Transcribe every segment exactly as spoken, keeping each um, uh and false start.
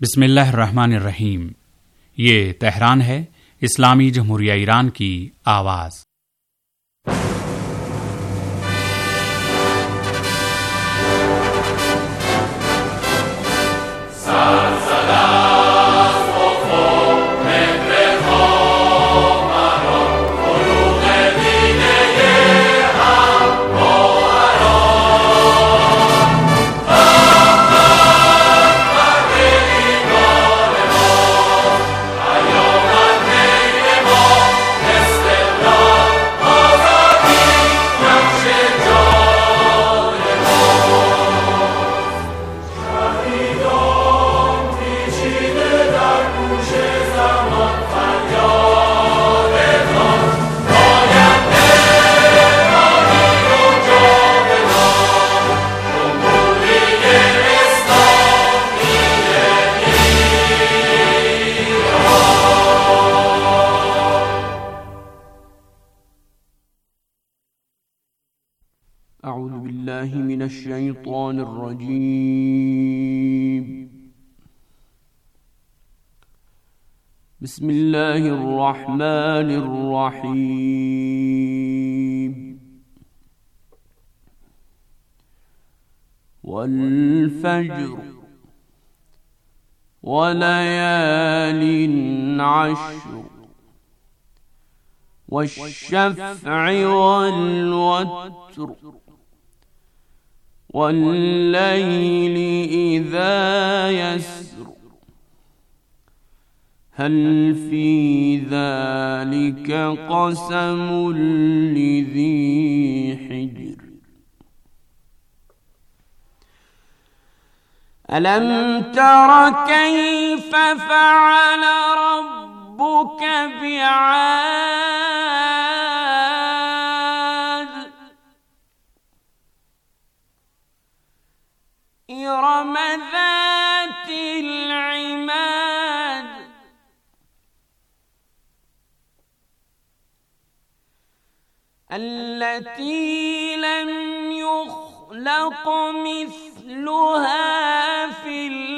बिस्मिल्लाहिर्रहमानिर्रहीम। ये तेहरान है, इस्लामी जमहूरिया ईरान की आवाज़। أعوذ بالله من الشيطان الرجيم. بسم الله الرحمن الرحيم. والفجر وليال عشر والشفع والوتر والليل إذا يسر هل في ذلك قسم لذي حجر ألم تر كيف فعل ربك بعاد إرم ذات العماد التي لم يخلق مثلها في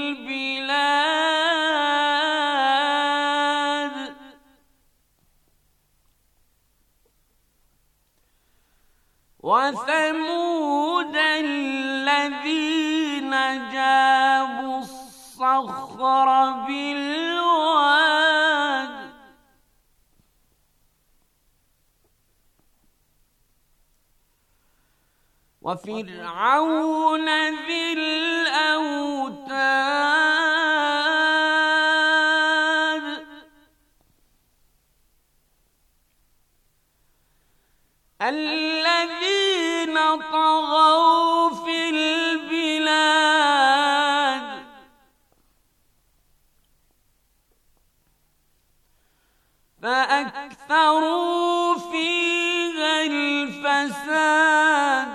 البلاد وثمود الذين جابوا الصخر بالواد وفرعون ذي الأوتاد الذين طغوا في البلاد فأكثروا فيها الفساد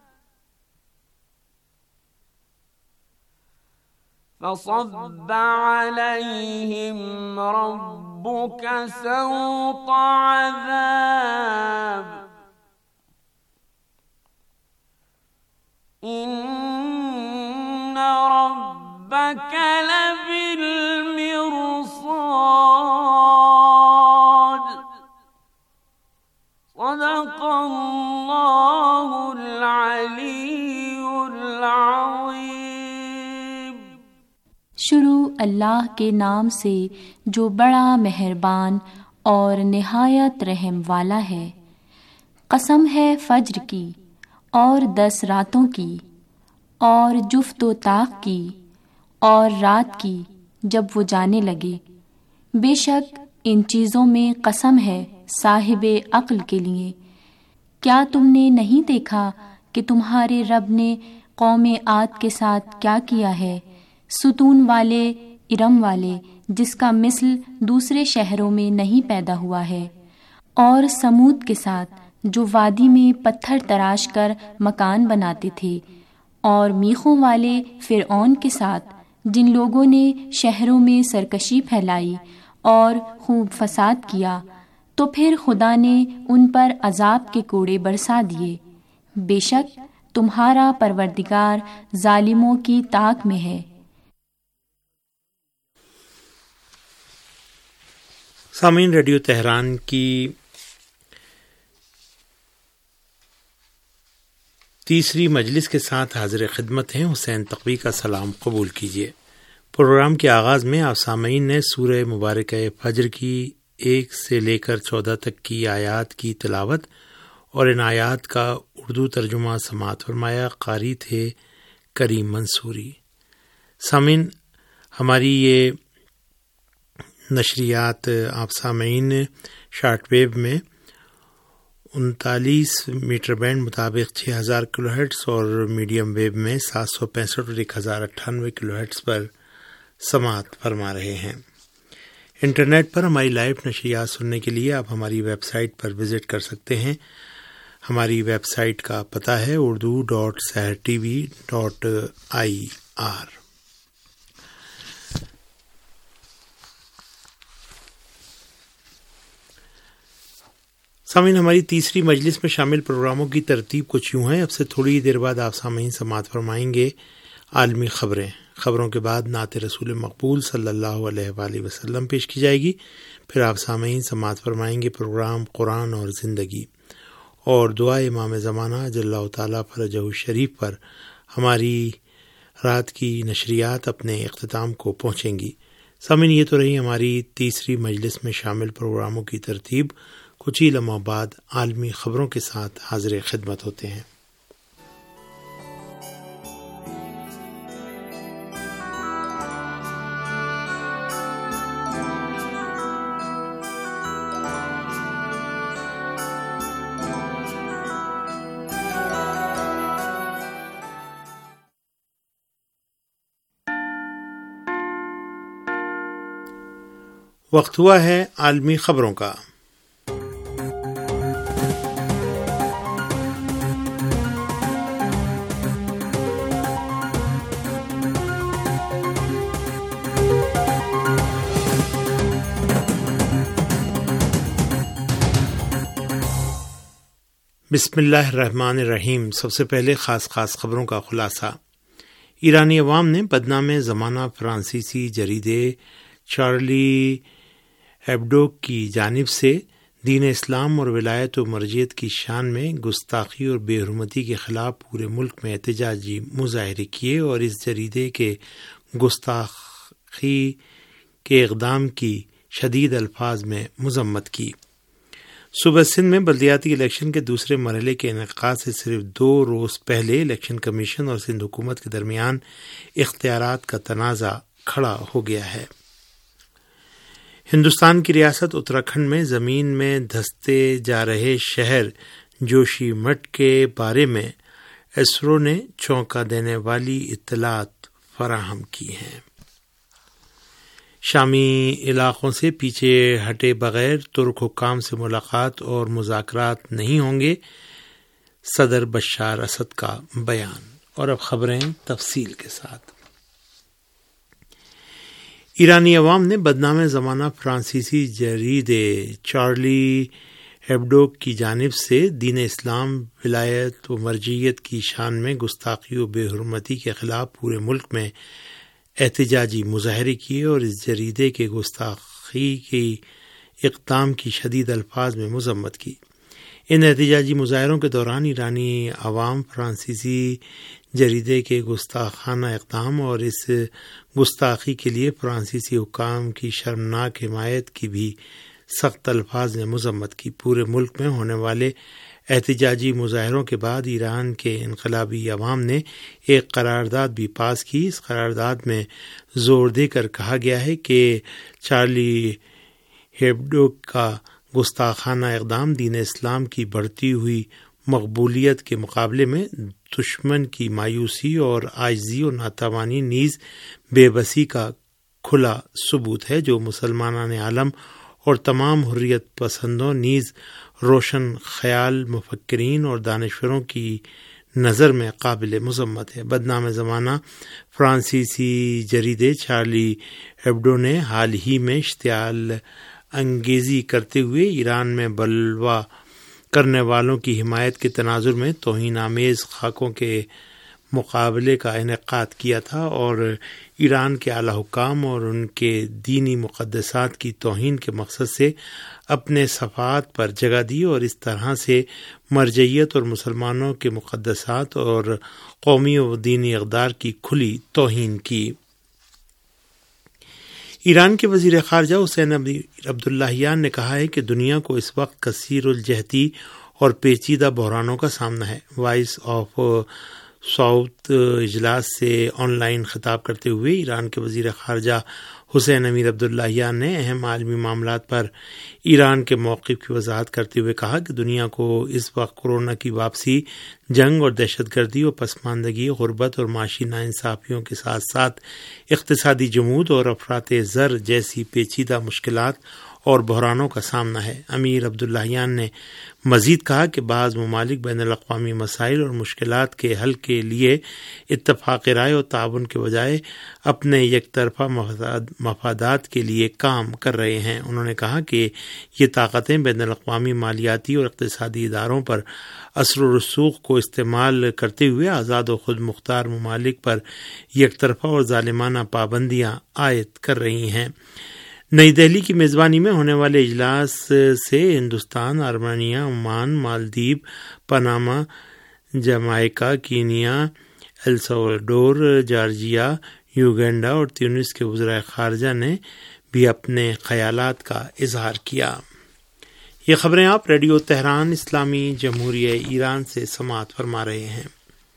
فصب عليهم ربك سوط عذاب إن ربك لبالمرصاد صدق الله العلي العظيم। शुरू अल्लाह के नाम से जो बड़ा मेहरबान और निहायत रहम वाला है। कसम है फज्र की और दस रातों की और जुफ्त व ताक की और रात की जब वो जाने लगे। बेशक इन चीज़ों में कसम है साहिबे अक्ल के लिए। क्या तुमने नहीं देखा कि तुम्हारे रब ने कौमे आद के साथ क्या किया है, सुतून वाले इरम वाले जिसका मिसल दूसरे शहरों में नहीं पैदा हुआ है, और समूद के साथ जो वादी में पत्थर तराश कर मकान बनाते थे, और मीखों वाले फिरऔन के साथ जिन लोगों ने शहरों में सरकशी फैलाई और खूब फसाद किया, तो फिर खुदा ने उन पर अजाब के कोड़े बरसा दिए। बेशक तुम्हारा परवरदिगार जालिमों की ताक में है। سامعین، ریڈیو تہران کی تیسری مجلس کے ساتھ حاضر خدمت ہیں حسین تقوی کا سلام قبول کیجیے۔ پروگرام کے آغاز میں آپ سامعین نے سورہ مبارکہ فجر کی ایک سے لے کر چودہ تک کی آیات کی تلاوت اور ان آیات کا اردو ترجمہ سماعت فرمایا۔ قاری تھے کریم منصوری۔ سامعین، ہماری یہ نشریات آپ سامعین شارٹ ویو میں انتالیس میٹر بینڈ مطابق چھ ہزار کلو ہرٹز اور میڈیم ویو میں سات سو پینسٹھ اور ایک ہزار اٹھانوے کلو ہرٹز پر سماعت فرما رہے ہیں۔ انٹرنیٹ پر ہماری لائیو نشریات سننے کے لیے آپ ہماری ویب سائٹ پر وزٹ کر سکتے ہیں۔ ہماری ویب سائٹ کا پتہ ہے Urdu dot Sahar TV dot I R آر۔ سامعین، ہماری تیسری مجلس میں شامل پروگراموں کی ترتیب کچھ یوں ہے۔ اب سے تھوڑی دیر بعد آپ سامعین سماعت فرمائیں گے عالمی خبریں۔ خبروں کے بعد نعت رسول مقبول صلی اللہ علیہ وآلہ وسلم پیش کی جائے گی۔ پھر آپ سامعین سماعت فرمائیں گے پروگرام قرآن اور زندگی، اور دعا امام زمانہ جل اللہ تعالیٰ فرجہ الشریف پر ہماری رات کی نشریات اپنے اختتام کو پہنچیں گی۔ سامعین، یہ تو رہی ہماری تیسری مجلس میں شامل پروگراموں کی ترتیب۔ کچھ ہی لمحوں بعد عالمی خبروں کے ساتھ حاضر خدمت ہوتے ہیں۔ وقت ہوا ہے عالمی خبروں کا۔ بسم اللہ الرحمن الرحیم۔ سب سے پہلے خاص خاص خبروں کا خلاصہ۔ ایرانی عوام نے بدنام زمانہ فرانسیسی جریدے چارلی ہیبڈو کی جانب سے دین اسلام اور ولایت و مرجعیت کی شان میں گستاخی اور بے حرمتی کے خلاف پورے ملک میں احتجاجی مظاہرے کیے اور اس جریدے کے گستاخی کے اقدام کی شدید الفاظ میں مذمت کی۔ صوبہ سندھ میں بلدیاتی الیکشن کے دوسرے مرحلے کے انعقاد سے صرف دو روز پہلے الیکشن کمیشن اور سندھ حکومت کے درمیان اختیارات کا تنازع کھڑا ہو گیا ہے۔ ہندوستان کی ریاست اتراکھنڈ میں زمین میں دھستے جا رہے شہر جوشی مٹھ کے بارے میں اسرو نے چونکا دینے والی اطلاعات فراہم کی ہیں۔ شامی علاقوں سے پیچھے ہٹے بغیر ترک حکام سے ملاقات اور مذاکرات نہیں ہوں گے، صدر بشار اسد کا بیان۔ اور اب خبریں تفصیل کے ساتھ۔ ایرانی عوام نے بدنام زمانہ فرانسیسی جریدے چارلی ہیبڈو کی جانب سے دین اسلام، ولایت و مرجعیت کی شان میں گستاخی و بے حرمتی کے خلاف پورے ملک میں احتجاجی مظاہرے کیے اور اس جریدے کے گستاخی کی اقدام کی شدید الفاظ میں مذمت کی۔ ان احتجاجی مظاہروں کے دوران ایرانی عوام فرانسیسی جریدے کے گستاخانہ اقدام اور اس گستاخی کے لیے فرانسیسی حکام کی شرمناک حمایت کی بھی سخت الفاظ میں مذمت کی۔ پورے ملک میں ہونے والے احتجاجی مظاہروں کے بعد ایران کے انقلابی عوام نے ایک قرارداد بھی پاس کی۔ اس قرارداد میں زور دے کر کہا گیا ہے کہ چارلی ہیبڈو کا گستاخانہ اقدام دین اسلام کی بڑھتی ہوئی مقبولیت کے مقابلے میں دشمن کی مایوسی اور عاجزی اور ناتوانی نیز بے بسی کا کھلا ثبوت ہے، جو مسلمانان عالم اور تمام حریت پسندوں نیز روشن خیال مفکرین اور دانشوروں کی نظر میں قابل مذمت ہے۔ بدنام زمانہ فرانسیسی جریدے چارلی ہیبڈو نے حال ہی میں اشتعال انگیزی کرتے ہوئے ایران میں بلوا کرنے والوں کی حمایت کے تناظر میں توہین آمیز خاکوں کے مقابلے کا انعقاد کیا تھا اور ایران کے اعلی حکام اور ان کے دینی مقدسات کی توہین کے مقصد سے اپنے صفحات پر جگہ دی اور اس طرح سے مرجعیت اور مسلمانوں کے مقدسات اور قومی و دینی اقدار کی کھلی توہین کی۔ ایران کے وزیر خارجہ حسین عبداللہیان نے کہا ہے کہ دنیا کو اس وقت کثیر الجہتی اور پیچیدہ بحرانوں کا سامنا ہے۔ وائس آف ساؤتھ اجلاس سے آن لائن خطاب کرتے ہوئے ایران کے وزیر خارجہ حسین امیر عبداللہیان نے اہم عالمی معاملات پر ایران کے موقف کی وضاحت کرتے ہوئے کہا کہ دنیا کو اس وقت کورونا کی واپسی، جنگ اور دہشت گردی اور پسماندگی، غربت اور معاشی ناانصافیوں کے ساتھ ساتھ اقتصادی جمود اور افراط زر جیسی پیچیدہ مشکلات اور بحرانوں کا سامنا ہے۔ امیر عبداللہیان نے مزید کہا کہ بعض ممالک بین الاقوامی مسائل اور مشکلات کے حل کے لیے اتفاق رائے اور تعاون کے بجائے اپنے یک طرفہ مفادات کے لیے کام کر رہے ہیں۔ انہوں نے کہا کہ یہ طاقتیں بین الاقوامی مالیاتی اور اقتصادی اداروں پر اثر و رسوخ کو استعمال کرتے ہوئے آزاد و خود مختار ممالک پر یک طرفہ اور ظالمانہ پابندیاں عائد کر رہی ہیں۔ نئی دہلی کی میزبانی میں ہونے والے اجلاس سے Hindustan, Armenia, Oman, Maldives, Panama, Jamaica, Kenya, El Salvador, Georgia, Uganda اور تیونس کے وزرائے خارجہ نے بھی اپنے خیالات کا اظہار کیا۔ یہ خبریں آپ ریڈیو تہران اسلامی جمہوریہ ایران سے سماعت فرما رہے ہیں۔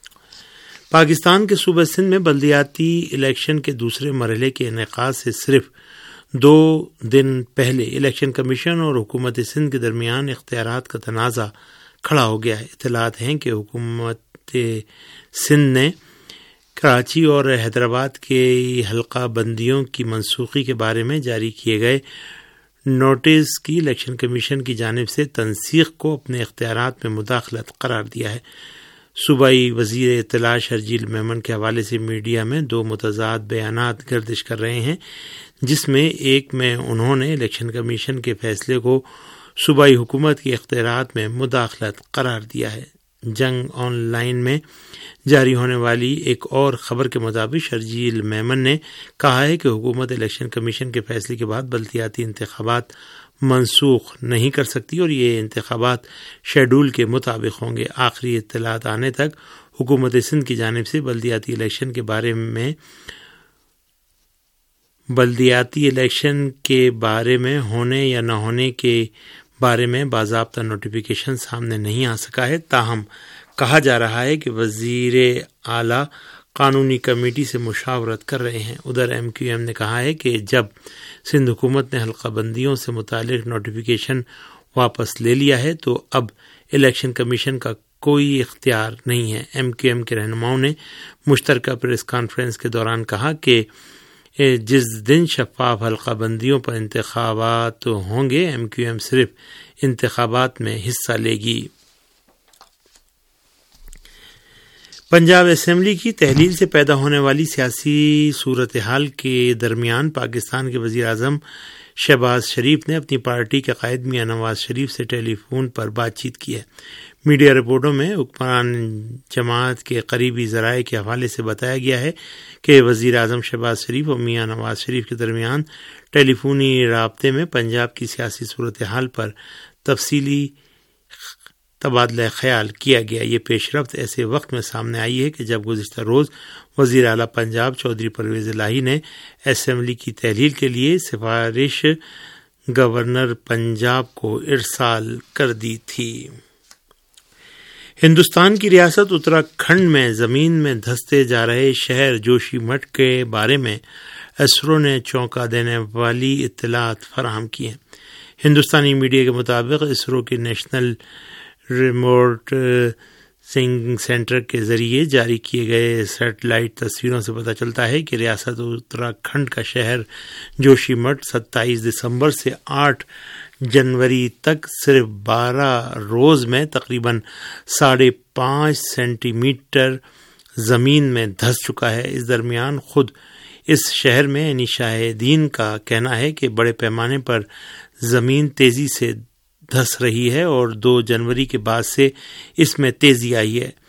پاکستان کے صوبہ سندھ میں بلدیاتی الیکشن کے دوسرے مرحلے کے انعقاد سے صرف دو دن پہلے الیکشن کمیشن اور حکومت سندھ کے درمیان اختیارات کا تنازع کھڑا ہو گیا ہے۔ اطلاعات ہیں کہ حکومت سندھ نے کراچی اور حیدرآباد کے حلقہ بندیوں کی منسوخی کے بارے میں جاری کیے گئے نوٹس کی الیکشن کمیشن کی جانب سے تنسیخ کو اپنے اختیارات میں مداخلت قرار دیا ہے۔ صوبائی وزیر اطلاع شرجیل میمن کے حوالے سے میڈیا میں دو متضاد بیانات گردش کر رہے ہیں، جس میں ایک میں انہوں نے الیکشن کمیشن کے فیصلے کو صوبائی حکومت کے اختیارات میں مداخلت قرار دیا ہے۔ جنگ آن لائن میں جاری ہونے والی ایک اور خبر کے مطابق شرجیل میمن نے کہا ہے کہ حکومت الیکشن کمیشن کے فیصلے کے بعد بلدیاتی انتخابات منسوخ نہیں کر سکتی اور یہ انتخابات شیڈول کے مطابق ہوں گے۔ آخری اطلاعات آنے تک حکومت سندھ کی جانب سے بلدیاتی الیکشن کے بارے میں بلدیاتی الیکشن کے بارے میں ہونے یا نہ ہونے کے بارے میں باضابطہ نوٹیفیکیشن سامنے نہیں آ سکا ہے۔ تاہم کہا جا رہا ہے کہ وزیر اعلیٰ قانونی کمیٹی سے مشاورت کر رہے ہیں۔ ادھر ایم کیو ایم نے کہا ہے کہ جب سندھ حکومت نے حلقہ بندیوں سے متعلق نوٹیفیکیشن واپس لے لیا ہے تو اب الیکشن کمیشن کا کوئی اختیار نہیں ہے۔ ایم کیو ایم کے رہنماؤں نے مشترکہ پریس کانفرنس کے دوران کہا کہ جس دن شفاف حلقہ بندیوں پر انتخابات ہوں گے، ایم کیو ایم صرف انتخابات میں حصہ لے گی۔ پنجاب اسمبلی کی تحلیل سے پیدا ہونے والی سیاسی صورتحال کے درمیان پاکستان کے وزیر اعظم شہباز شریف نے اپنی پارٹی کے قائد میاں نواز شریف سے ٹیلی فون پر بات چیت کی ہے۔ میڈیا رپورٹوں میں حکمران جماعت کے قریبی ذرائع کے حوالے سے بتایا گیا ہے کہ وزیر اعظم شہباز شریف اور میاں نواز شریف کے درمیان ٹیلی فونی رابطے میں پنجاب کی سیاسی صورتحال پر تفصیلی تبادلہ خیال کیا گیا۔ یہ پیش رفت ایسے وقت میں سامنے آئی ہے کہ جب گزشتہ روز وزیر اعلیٰ پنجاب چودھری پرویز الہی نے اسمبلی کی تحلیل کے لیے سفارش گورنر پنجاب کو ارسال کر دی تھی۔ ہندوستان کی ریاست اتراکھنڈ میں زمین میں دھستے جا رہے شہر جوشی مٹھ کے بارے میں اسرو نے چونکا دینے والی اطلاعات فراہم کی ہیں۔ ہندوستانی میڈیا کے مطابق اسرو کے نیشنل ریموٹ سینگ سینٹر کے ذریعے جاری کیے گئے سیٹلائٹ تصویروں سے پتہ چلتا ہے کہ ریاست اتراکھنڈ کا شہر جوشی مٹھ ستائیس دسمبر سے آٹھ جنوری تک صرف بارہ روز میں تقریباً ساڑھے پانچ سینٹی میٹر زمین میں دھس چکا ہے۔ اس درمیان خود اس شہر میں یعنی شاہدین کا کہنا ہے کہ بڑے پیمانے پر زمین تیزی سے دھس رہی ہے اور دو جنوری کے بعد سے اس میں تیزی آئی ہے۔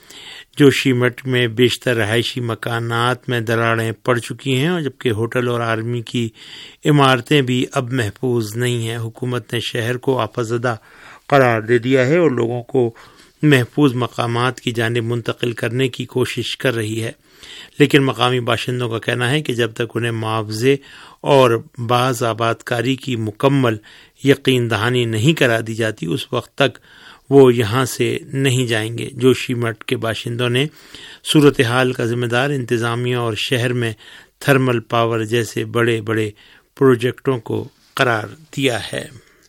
جوشی مٹھ میں بیشتر رہائشی مکانات میں دراڑیں پڑ چکی ہیں، اور جبکہ ہوٹل اور آرمی کی عمارتیں بھی اب محفوظ نہیں ہیں۔ حکومت نے شہر کو آفت زدہ قرار دے دیا ہے اور لوگوں کو محفوظ مقامات کی جانب منتقل کرنے کی کوشش کر رہی ہے، لیکن مقامی باشندوں کا کہنا ہے کہ جب تک انہیں معاوضے اور باز آباد کاری کی مکمل یقین دہانی نہیں کرا دی جاتی، اس وقت تک وہ یہاں سے نہیں جائیں گے۔ جوشی مٹھ کے باشندوں نے صورتحال کا ذمہ دار انتظامیہ اور شہر میں تھرمل پاور جیسے بڑے بڑے پروجیکٹوں کو قرار دیا ہے۔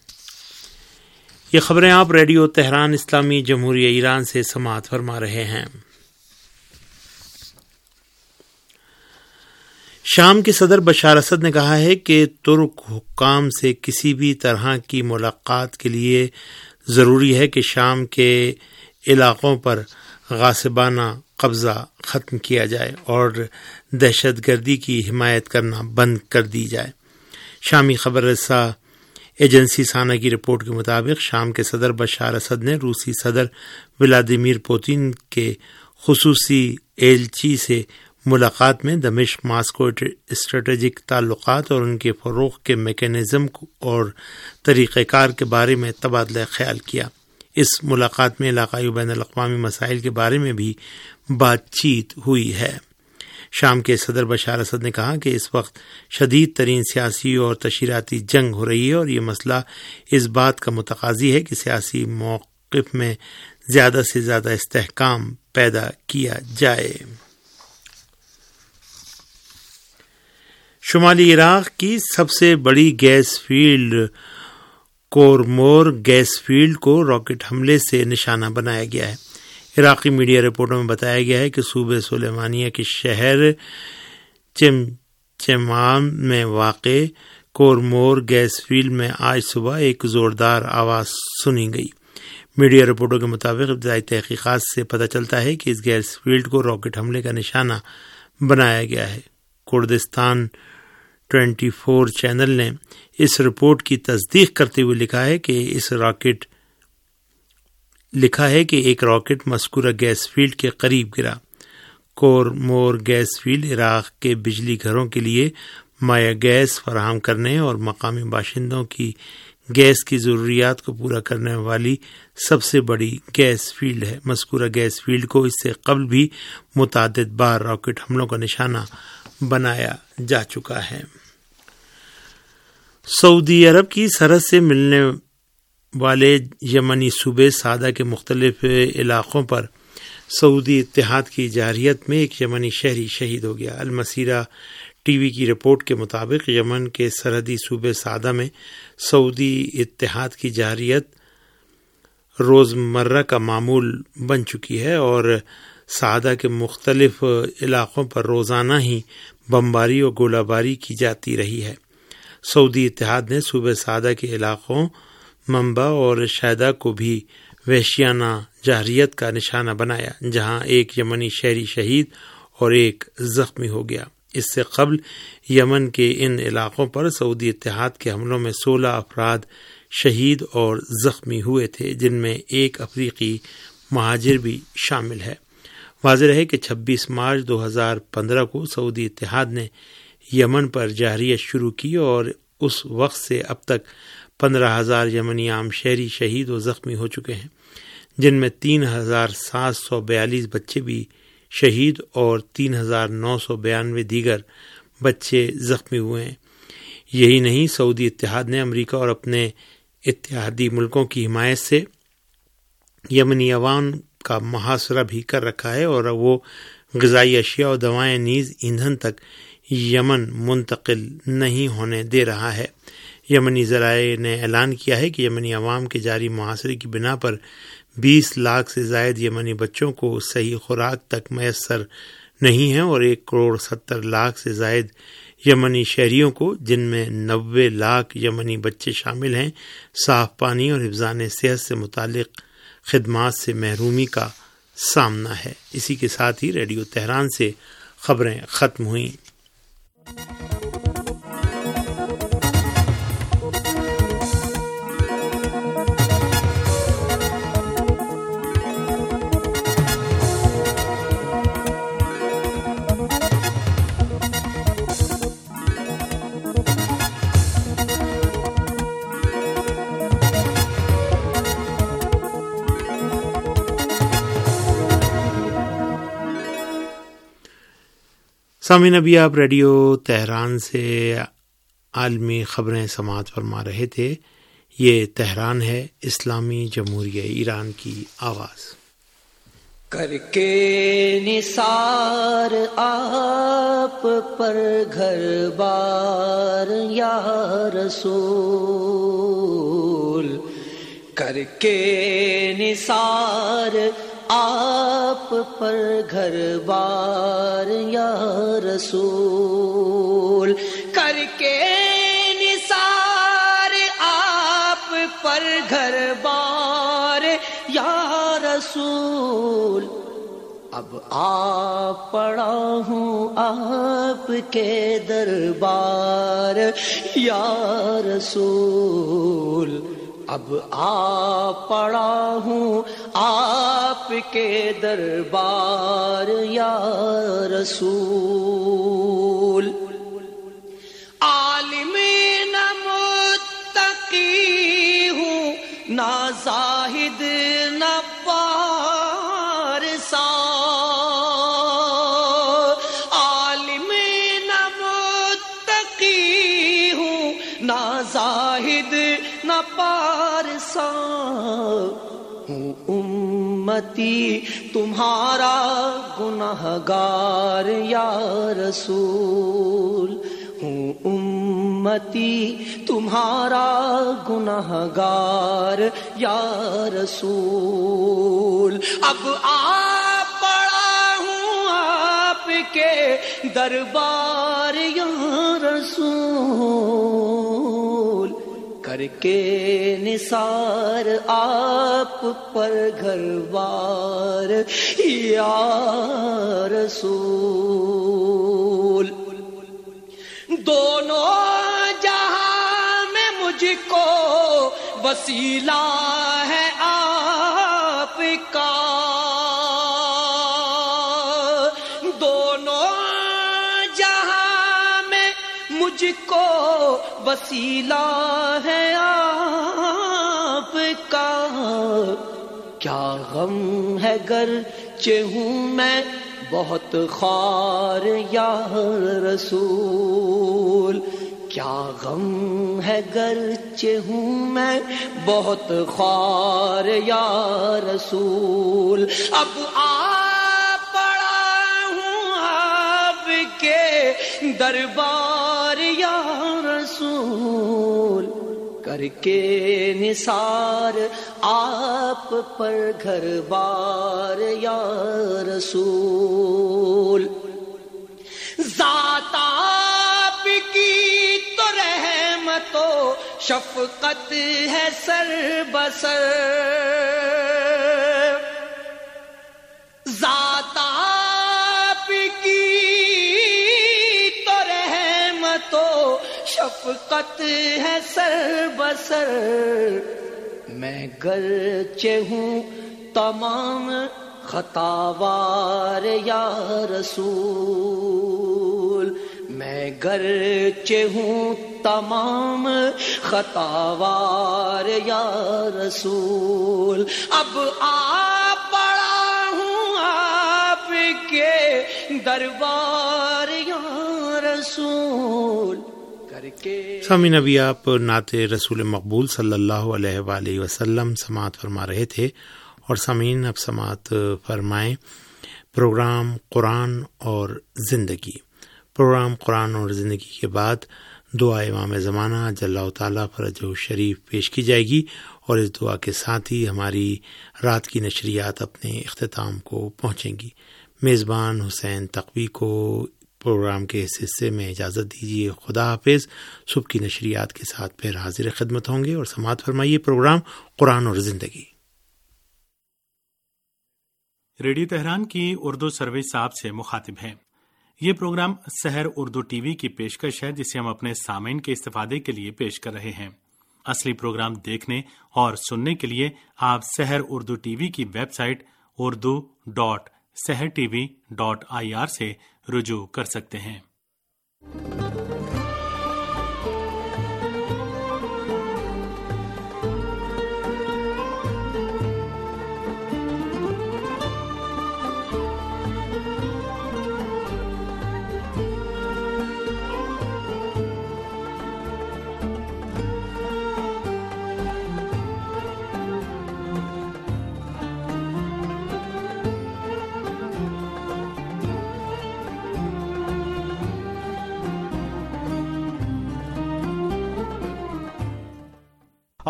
یہ خبریں آپ ریڈیو تہران اسلامی جمہوریہ ایران سے سماعت فرما رہے ہیں۔ شام کے صدر بشار اسد نے کہا ہے کہ ترک حکام سے کسی بھی طرح کی ملاقات کے لیے ضروری ہے کہ شام کے علاقوں پر غاصبانہ قبضہ ختم کیا جائے اور دہشت گردی کی حمایت کرنا بند کر دی جائے۔ شامی خبر رساں ایجنسی سانا کی رپورٹ کے مطابق شام کے صدر بشار اسد نے روسی صدر ولادیمیر پوتین کے خصوصی ایلچی سے ملاقات میں دمشق ماسکو اسٹریٹجک تعلقات اور ان کے فروغ کے میکینزم اور طریقہ کار کے بارے میں تبادلہ خیال کیا۔ اس ملاقات میں علاقائی و بین الاقوامی مسائل کے بارے میں بھی بات چیت ہوئی ہے۔ شام کے صدر بشار اسد نے کہا کہ اس وقت شدید ترین سیاسی اور تشہیراتی جنگ ہو رہی ہے اور یہ مسئلہ اس بات کا متقاضی ہے کہ سیاسی موقف میں زیادہ سے زیادہ استحکام پیدا کیا جائے۔ شمالی عراق کی سب سے بڑی gas field Khor Mor gas field کو راکٹ حملے سے نشانہ بنایا گیا ہے۔ عراقی میڈیا رپورٹوں میں بتایا گیا ہے کہ صوبہ سلیمانیہ کے شہر چمچمام میں واقع کورمور گیس فیلڈ میں آج صبح ایک زوردار آواز سنی گئی۔ میڈیا رپورٹوں کے مطابق ابتدائی تحقیقات سے پتہ چلتا ہے کہ اس گیس فیلڈ کو راکٹ حملے کا نشانہ بنایا گیا ہے۔ کردستان ٹوئنٹی فور چینل نے اس رپورٹ کی تصدیق کرتے ہوئے لکھا ہے کہ اس راکٹ لکھا ہے کہ ایک راکٹ مذکورہ گیس فیلڈ کے قریب گرا۔ کورمور گیس فیلڈ عراق کے بجلی گھروں کے لیے مائع گیس فراہم کرنے اور مقامی باشندوں کی گیس کی ضروریات کو پورا کرنے والی سب سے بڑی گیس فیلڈ ہے۔ مذکورہ گیس فیلڈ کو اس سے قبل بھی متعدد بار راکٹ حملوں کا نشانہ بنایا جا چکا ہے۔ سعودی عرب کی سرحد سے ملنے والے یمنی صوبے سعدہ کے مختلف علاقوں پر سعودی اتحاد کی جارحیت میں ایک یمنی شہری شہید ہو گیا۔ المسیرہ ٹی وی کی رپورٹ کے مطابق یمن کے سرحدی صوبے سعدہ میں سعودی اتحاد کی جارحیت روزمرہ کا معمول بن چکی ہے اور سعدہ کے مختلف علاقوں پر روزانہ ہی بمباری اور گولہ باری کی جاتی رہی ہے۔ سعودی اتحاد نے صوبہ سعدہ کے علاقوں منبع اور شیدا کو بھی وحشیانہ جارحیت کا نشانہ بنایا، جہاں ایک یمنی شہری شہید اور ایک زخمی ہو گیا۔ اس سے قبل یمن کے ان علاقوں پر سعودی اتحاد کے حملوں میں سولہ افراد شہید اور زخمی ہوئے تھے، جن میں ایک افریقی مہاجر بھی شامل ہے۔ واضح ہے کہ چھبیس مارچ دو ہزار پندرہ کو سعودی اتحاد نے یمن پر جارحیت شروع کی اور اس وقت سے اب تک پندرہ ہزار یمنی عام شہری شہید و زخمی ہو چکے ہیں، جن میں تین ہزار سات سو بیالیس بچے بھی شہید اور تین ہزار نو سو بیانوے دیگر بچے زخمی ہوئے ہیں۔ یہی نہیں، سعودی اتحاد نے امریکہ اور اپنے اتحادی ملکوں کی حمایت سے یمنی عوام کا محاصرہ بھی کر رکھا ہے اور وہ غذائی اشیاء اور دوائیں نیز ایندھن تک یمن منتقل نہیں ہونے دے رہا ہے۔ یمنی ذرائع نے اعلان کیا ہے کہ یمنی عوام کے جاری محاصرے کی بنا پر بیس لاکھ سے زائد یمنی بچوں کو صحیح خوراک تک میسر نہیں ہے اور ایک کروڑ ستر لاکھ سے زائد یمنی شہریوں کو، جن میں نوے لاکھ یمنی بچے شامل ہیں، صاف پانی اور حفظان صحت سے متعلق خدمات سے محرومی کا سامنا ہے۔ اسی کے ساتھ ہی ریڈیو تہران سے خبریں ختم ہوئیں۔ سامعین ابھی آپ ریڈیو تہران سے عالمی خبریں سماعت فرما رہے تھے. یہ تہران ہے، اسلامی جمہوریہ ایران کی آواز. کر کے نثار آپ پر گھر بار یا رسول، کر کے نثار آپ پر گھر بار یا رسول، کر کے نثار آپ پر گھر بار یا رسول، اب آ پڑا ہوں آپ کے دربار یا رسول، اب آ پڑا ہوں آپ کے دربار یا رسول. عالم نہ متقی ہوں، نہ زاہد نہ پارسا، عالم نہ متقی ہوں، نہ زاہد نہ پارسا، ہوں امتی تمہارا گنہگار یا رسول، ہوں امتی تمہارا گنہگار یا رسول، اب آ پڑا ہوں آپ کے دربار یا رسول، کر کے نثار آپ پر گھر بار یا رسول. دونوں جہاں میں مجھ کو وسیلہ ہے آپ کا، دونوں جہاں میں مجھ کو وسیلہ ہے آپ کا. کیا غم ہے گرچہ ہوں میں بہت خوار یا رسول، کیا غم ہے گرچہ ہوں میں بہت خوار یا رسول، اب آ پڑا ہوں آپ کے دربار یا رسول، کر کے نثار آپ پر گھر بار یا رسول. ذات آپ کی تو رحمت و شفقت ہے سر بسر، ذات آپ کی تو رحمت و شفقت ہے سر بسر، میں گرچہ ہوں تمام خطاوار یا رسول، میں گرچہ ہوں تمام خطاوار یا رسول، اب آ پڑا ہوں آپ کے دربار یا رسول. سامعین ابھی آپ نعت رسول مقبول صلی اللہ علیہ وآلہ وسلم سماعت فرما رہے تھے. اور سامعین اب سماعت فرمائیں پروگرام قرآن اور زندگی. پروگرام قرآن اور زندگی کے بعد دعا امام زمانہ جل اللہ تعالیٰ فرجہ شریف پیش کی جائے گی، اور اس دعا کے ساتھ ہی ہماری رات کی نشریات اپنے اختتام کو پہنچیں گی. میزبان حسین تقوی کو پروگرام کے اس حصے میں اجازت دیجیے. خدا حافظ. صبح کی نشریات کے ساتھ پھر حاضر خدمت ہوں گے، اور سماعت فرمائیے پروگرام قرآن اور زندگی. ریڈیو تہران کی اردو سروس صاحب سے مخاطب ہیں. یہ پروگرام سحر اردو ٹی وی کی پیشکش ہے، جسے ہم اپنے سامعین کے استفادے کے لیے پیش کر رہے ہیں. اصلی پروگرام دیکھنے اور سننے کے لیے آپ سحر اردو ٹی وی کی web site Urdu dot Sahar TV dot I R آر سے رجوع کر سکتے ہیں.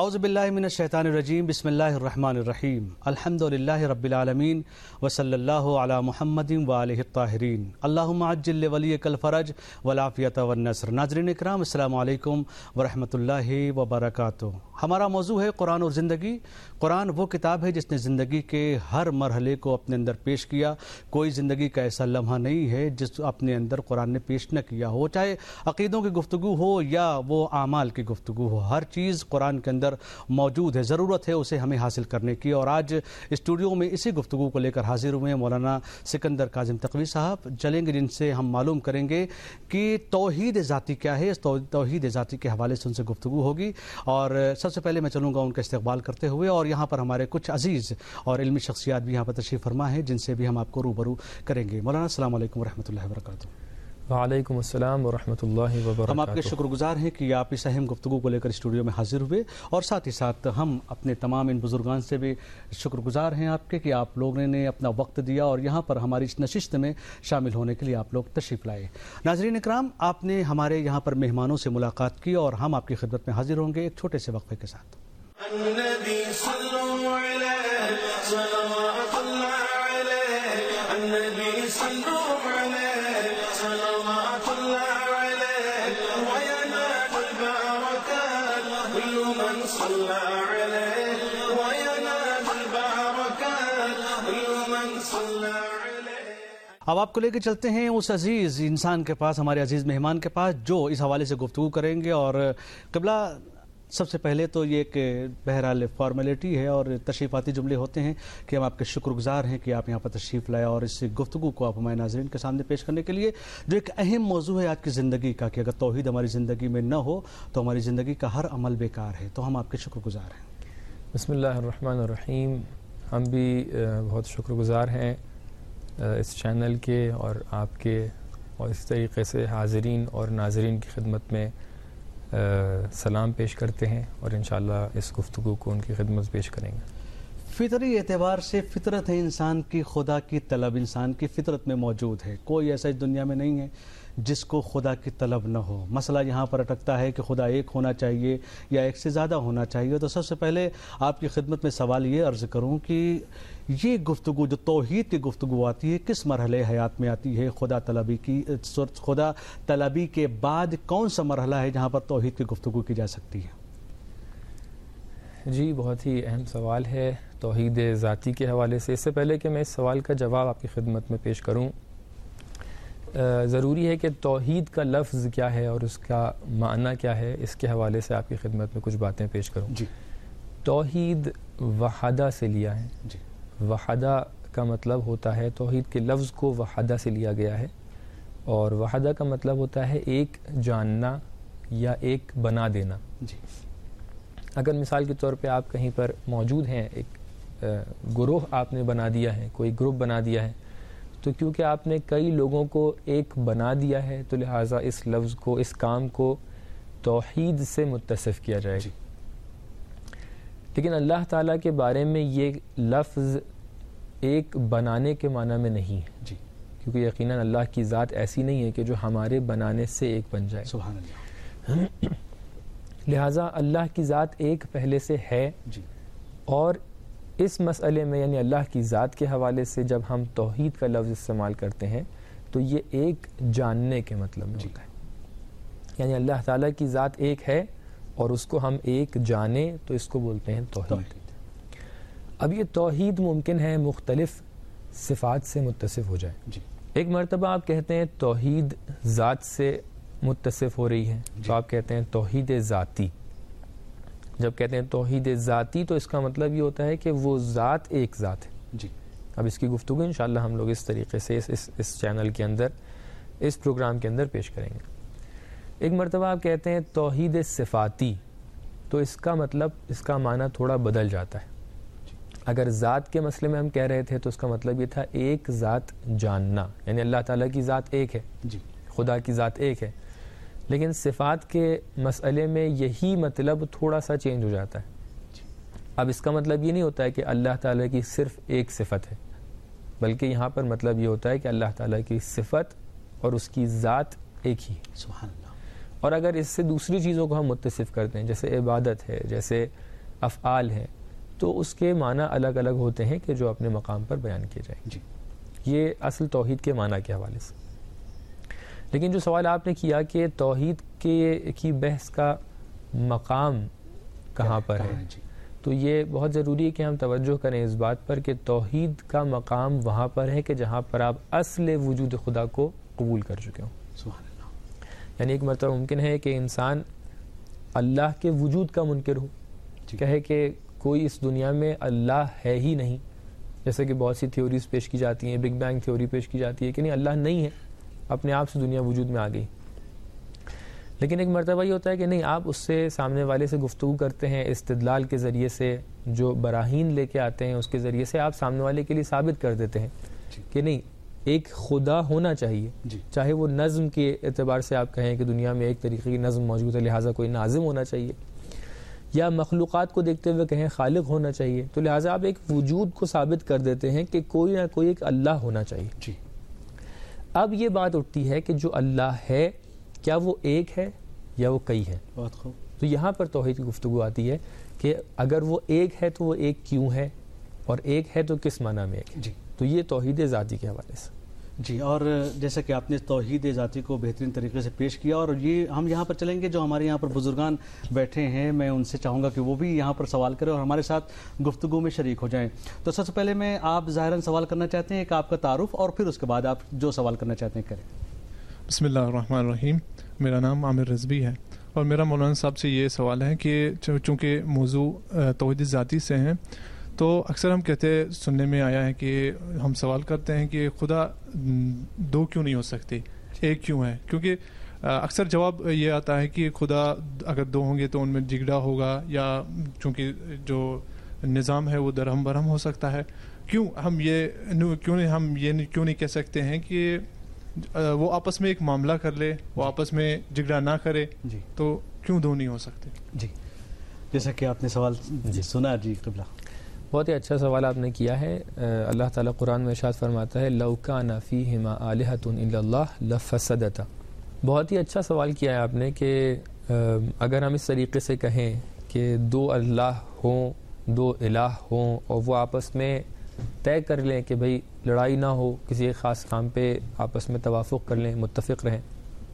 اعوذ باللہ من الشیطان الرجیم، بسم اللہ الرحمن الرحیم، الحمد للہ رب العالمین وصلی اللہ علی محمد وآلہ الطاہرین، اللہم عجل لولیک الفرج والعافیۃ والنصر۔ ناظرین اکرام، السلام علیکم ورحمۃ اللہ وبرکاتہ۔ ہمارا موضوع ہے قرآن اور زندگی۔ قرآن وہ کتاب ہے جس نے زندگی کے ہر مرحلے کو اپنے اندر پیش کیا۔ کوئی زندگی کا ایسا لمحہ نہیں ہے جس اپنے اندر قرآن نے پیش نہ کیا ہو، چاہے عقیدوں کی گفتگو ہو یا وہ اعمال کی گفتگو ہو، ہر چیز قرآن کے اندر موجود ہے۔ ضرورت ہے اسے ہمیں حاصل کرنے کی، اور آج اسٹوڈیو میں اسی گفتگو کو لے کر حاضر ہوئے ہیں مولانا سکندر کاظم تقوی صاحب۔ چلیں گے جن سے ہم معلوم کریں گے کہ توحید ذاتی کیا ہے، اس توحید ذاتی کے حوالے سے ان سے گفتگو ہوگی۔ اور سب سے پہلے میں چلوں گا ان کا استقبال کرتے ہوئے، اور یہاں پر ہمارے کچھ عزیز اور علمی شخصیات بھی یہاں پر تشریف فرما ہیں جن سے بھی ہم آپ کو روبرو کریں گے۔ مولانا السلام علیکم ورحمۃ اللہ وبرکاتہ۔ وعلیکم السلام ورحمۃ اللہ وبرکاتہ۔ ہم آپ کے شکر گزار ہیں کہ آپ اس اہم گفتگو کو لے کر اسٹوڈیو میں حاضر ہوئے، اور ساتھ ہی ساتھ ہم اپنے تمام ان بزرگان سے بھی شکر گزار ہیں آپ کے کہ آپ لوگوں نے اپنا وقت دیا اور یہاں پر ہماری اس نشست میں شامل ہونے کے لیے آپ لوگ تشریف لائے۔ ناظرین اکرام، آپ نے ہمارے یہاں پر مہمانوں سے ملاقات کی اور ہم آپ کی خدمت میں حاضر ہوں گے ایک چھوٹے سے وقفے کے ساتھ۔ النبی صلو علیہ صلوات اللہ علیہ، النبی صلو علیہ صلوات اللہ علیہ، وینال البرکات کل من صلی علیہ، وینال البرکات کل من صلی علیہ۔ اب آپ کو لے کے چلتے ہیں اس عزیز انسان کے پاس، ہمارے عزیز مہمان کے پاس، جو اس حوالے سے گفتگو کریں گے۔ اور قبلہ، سب سے پہلے تو یہ ایک بہرحال فارمیلٹی ہے اور تشریفاتی جملے ہوتے ہیں کہ ہم آپ کے شکر گزار ہیں کہ آپ یہاں پر تشریف لائے اور اس گفتگو کو آپ ہمارے ناظرین کے سامنے پیش کرنے کے لیے، جو ایک اہم موضوع ہے آج کی زندگی کا، کہ اگر توحید ہماری زندگی میں نہ ہو تو ہماری زندگی کا ہر عمل بیکار ہے۔ تو ہم آپ کے شکر گزار ہیں۔ بسم اللہ الرحمن الرحیم۔ ہم بھی بہت شکر گزار ہیں اس چینل کے اور آپ کے، اور اس طریقے سے حاضرین اور ناظرین کی خدمت میں سلام پیش کرتے ہیں، اور انشاءاللہ اس گفتگو کو ان کی خدمت پیش کریں گے۔ فطری اعتبار سے فطرت ہے انسان کی، خدا کی طلب انسان کی فطرت میں موجود ہے۔ کوئی ایسا اس دنیا میں نہیں ہے جس کو خدا کی طلب نہ ہو۔ مسئلہ یہاں پر اٹکتا ہے کہ خدا ایک ہونا چاہیے یا ایک سے زیادہ ہونا چاہیے۔ تو سب سے پہلے آپ کی خدمت میں سوال یہ عرض کروں کہ یہ گفتگو جو توحید کی گفتگو آتی ہے، کس مرحلے حیات میں آتی ہے؟ خدا طلبی کی خدا طلبی کے بعد کون سا مرحلہ ہے جہاں پر توحید کی گفتگو کی جا سکتی ہے؟ جی، بہت ہی اہم سوال ہے توحید ذاتی کے حوالے سے۔ اس سے پہلے کہ میں اس سوال کا جواب آپ کی خدمت میں پیش کروں، ضروری ہے کہ توحید کا لفظ کیا ہے اور اس کا معنی کیا ہے، اس کے حوالے سے آپ کی خدمت میں کچھ باتیں پیش کروں۔ جی، توحید وحدہ سے لیا ہے۔ جی، وحدہ کا مطلب ہوتا ہے، توحید کے لفظ کو وحدہ سے لیا گیا ہے، اور وحدہ کا مطلب ہوتا ہے ایک جاننا یا ایک بنا دینا۔ جی، اگر مثال کے طور پہ آپ کہیں پر موجود ہیں، ایک گروہ آپ نے بنا دیا ہے، کوئی گروپ بنا دیا ہے، تو کیونکہ آپ نے کئی لوگوں کو ایک بنا دیا ہے تو لہٰذا اس لفظ کو، اس کام کو توحید سے متصف کیا جائے گا۔ لیکن اللہ تعالیٰ کے بارے میں یہ لفظ ایک بنانے کے معنی میں نہیں ہے، جی، کیونکہ یقیناً اللہ کی ذات ایسی نہیں ہے کہ جو ہمارے بنانے سے ایک بن جائے۔ سبحان اللہ۔ لہٰذا اللہ کی ذات ایک پہلے سے ہے، جی، اور اس مسئلے میں یعنی اللہ کی ذات کے حوالے سے جب ہم توحید کا لفظ استعمال کرتے ہیں تو یہ ایک جاننے کے مطلب میں ہوتا ہے، یعنی اللہ تعالیٰ کی ذات ایک ہے اور اس کو ہم ایک جانیں تو اس کو بولتے ہیں توحید۔ اب یہ توحید ممکن ہے مختلف صفات سے متصف ہو جائے۔ جی، ایک مرتبہ آپ کہتے ہیں توحید ذات سے متصف ہو رہی ہے، تو آپ کہتے ہیں توحید ذاتی۔ جب کہتے ہیں توحید ذاتی تو اس کا مطلب یہ ہوتا ہے کہ وہ ذات ایک ذات ہے۔ جی، اب اس کی گفتگو انشاءاللہ ہم لوگ اس طریقے سے اس اس, اس چینل کے اندر، اس پروگرام کے اندر پیش کریں گے۔ ایک مرتبہ آپ کہتے ہیں توحید صفاتی، تو اس کا مطلب، اس کا معنی تھوڑا بدل جاتا ہے۔ اگر ذات کے مسئلے میں ہم کہہ رہے تھے تو اس کا مطلب یہ تھا ایک ذات جاننا، یعنی اللہ تعالیٰ کی ذات ایک ہے، جی، خدا کی ذات ایک ہے۔ لیکن صفات کے مسئلے میں یہی مطلب تھوڑا سا چینج ہو جاتا ہے۔ اب اس کا مطلب یہ نہیں ہوتا ہے کہ اللہ تعالیٰ کی صرف ایک صفت ہے، بلکہ یہاں پر مطلب یہ ہوتا ہے کہ اللہ تعالیٰ کی صفت اور اس کی ذات ایک ہی۔ سبحان اللہ۔ اور اگر اس سے دوسری چیزوں کو ہم متصف کرتے ہیں، جیسے عبادت ہے، جیسے افعال ہیں تو اس کے معنی الگ الگ ہوتے ہیں کہ جو اپنے مقام پر بیان کیے جائیں. جی یہ اصل توحید کے معنی کے حوالے سے. لیکن جو سوال آپ نے کیا کہ توحید کے کی بحث کا مقام کہاں پر ہے, جی تو یہ بہت ضروری ہے کہ ہم توجہ کریں اس بات پر کہ توحید کا مقام وہاں پر ہے کہ جہاں پر آپ اصل وجود خدا کو قبول کر چکے ہوں. سبحان اللہ. یعنی ایک مرتبہ ممکن ہے کہ انسان اللہ کے وجود کا منکر ہو, کہے کہ کوئی اس دنیا میں اللہ ہے ہی نہیں, جیسے کہ بہت سی تھیوریز پیش کی جاتی ہیں, بگ بینگ تھیوری پیش کی جاتی ہے کہ نہیں اللہ نہیں ہے, اپنے آپ سے دنیا وجود میں آ گئی. لیکن ایک مرتبہ یہ ہوتا ہے کہ نہیں, آپ اس سے سامنے والے سے گفتگو کرتے ہیں استدلال کے ذریعے سے, جو براہین لے کے آتے ہیں اس کے ذریعے سے آپ سامنے والے کے لیے ثابت کر دیتے ہیں کہ نہیں ایک خدا ہونا چاہیے, چاہے وہ نظم کے اعتبار سے آپ کہیں کہ دنیا میں ایک طریقے کی نظم موجود ہے لہٰذا کوئی ناظم ہونا چاہیے, یا مخلوقات کو دیکھتے ہوئے کہیں خالق ہونا چاہیے, تو لہٰذا آپ ایک وجود کو ثابت کر دیتے ہیں کہ کوئی نہ کوئی ایک اللہ ہونا چاہیے. جی اب یہ بات اٹھتی ہے کہ جو اللہ ہے کیا وہ ایک ہے یا وہ کئی ہے. بہت خوب. تو یہاں پر توحید کی گفتگو آتی ہے کہ اگر وہ ایک ہے تو وہ ایک کیوں ہے, اور ایک ہے تو کس معنی میں ایک ہے. جی تو یہ توحید ذاتی کے حوالے سے. جی, اور جیسا کہ آپ نے توحید ذاتی کو بہترین طریقے سے پیش کیا, اور یہ ہم یہاں پر چلیں گے جو ہمارے یہاں پر بزرگان بیٹھے ہیں, میں ان سے چاہوں گا کہ وہ بھی یہاں پر سوال کریں اور ہمارے ساتھ گفتگو میں شریک ہو جائیں. تو سب سے پہلے میں آپ ظاہراً سوال کرنا چاہتے ہیں, ایک آپ کا تعارف, اور پھر اس کے بعد آپ جو سوال کرنا چاہتے ہیں کریں. بسم اللہ الرحمن الرحیم. میرا نام عامر رضوی ہے اور میرا مولانا صاحب سے یہ سوال ہے کہ چونکہ موضوع توحید ذاتی سے ہیں تو اکثر ہم کہتے سننے میں آیا ہے کہ ہم سوال کرتے ہیں کہ خدا دو کیوں نہیں ہو سکتے, ایک کیوں ہے, کیونکہ اکثر جواب یہ آتا ہے کہ خدا اگر دو ہوں گے تو ان میں جگڑا ہوگا, یا چونکہ جو نظام ہے وہ درہم برہم ہو سکتا ہے. کیوں ہم یہ کیوں نہیں ہم یہ کیوں نہیں کہہ سکتے ہیں کہ وہ آپس میں ایک معاملہ کر لے, وہ آپس میں جگڑا نہ کرے, جی تو کیوں دو نہیں ہو سکتے. جی جیسا کہ آپ نے سوال جی سنا. جی قبلہ, بہت ہی اچھا سوال آپ نے کیا ہے. اللہ تعالیٰ قرآن میں ارشاد فرماتا ہے لو کان فیہما آلہۃ الا اللہ لفسدتا. بہت ہی اچھا سوال کیا ہے آپ نے کہ اگر ہم اس طریقے سے کہیں کہ دو اللہ ہوں, دو الہ ہوں, اور وہ آپس میں طے کر لیں کہ بھئی لڑائی نہ ہو, کسی ایک خاص کام پہ آپس میں توافق کر لیں, متفق رہیں.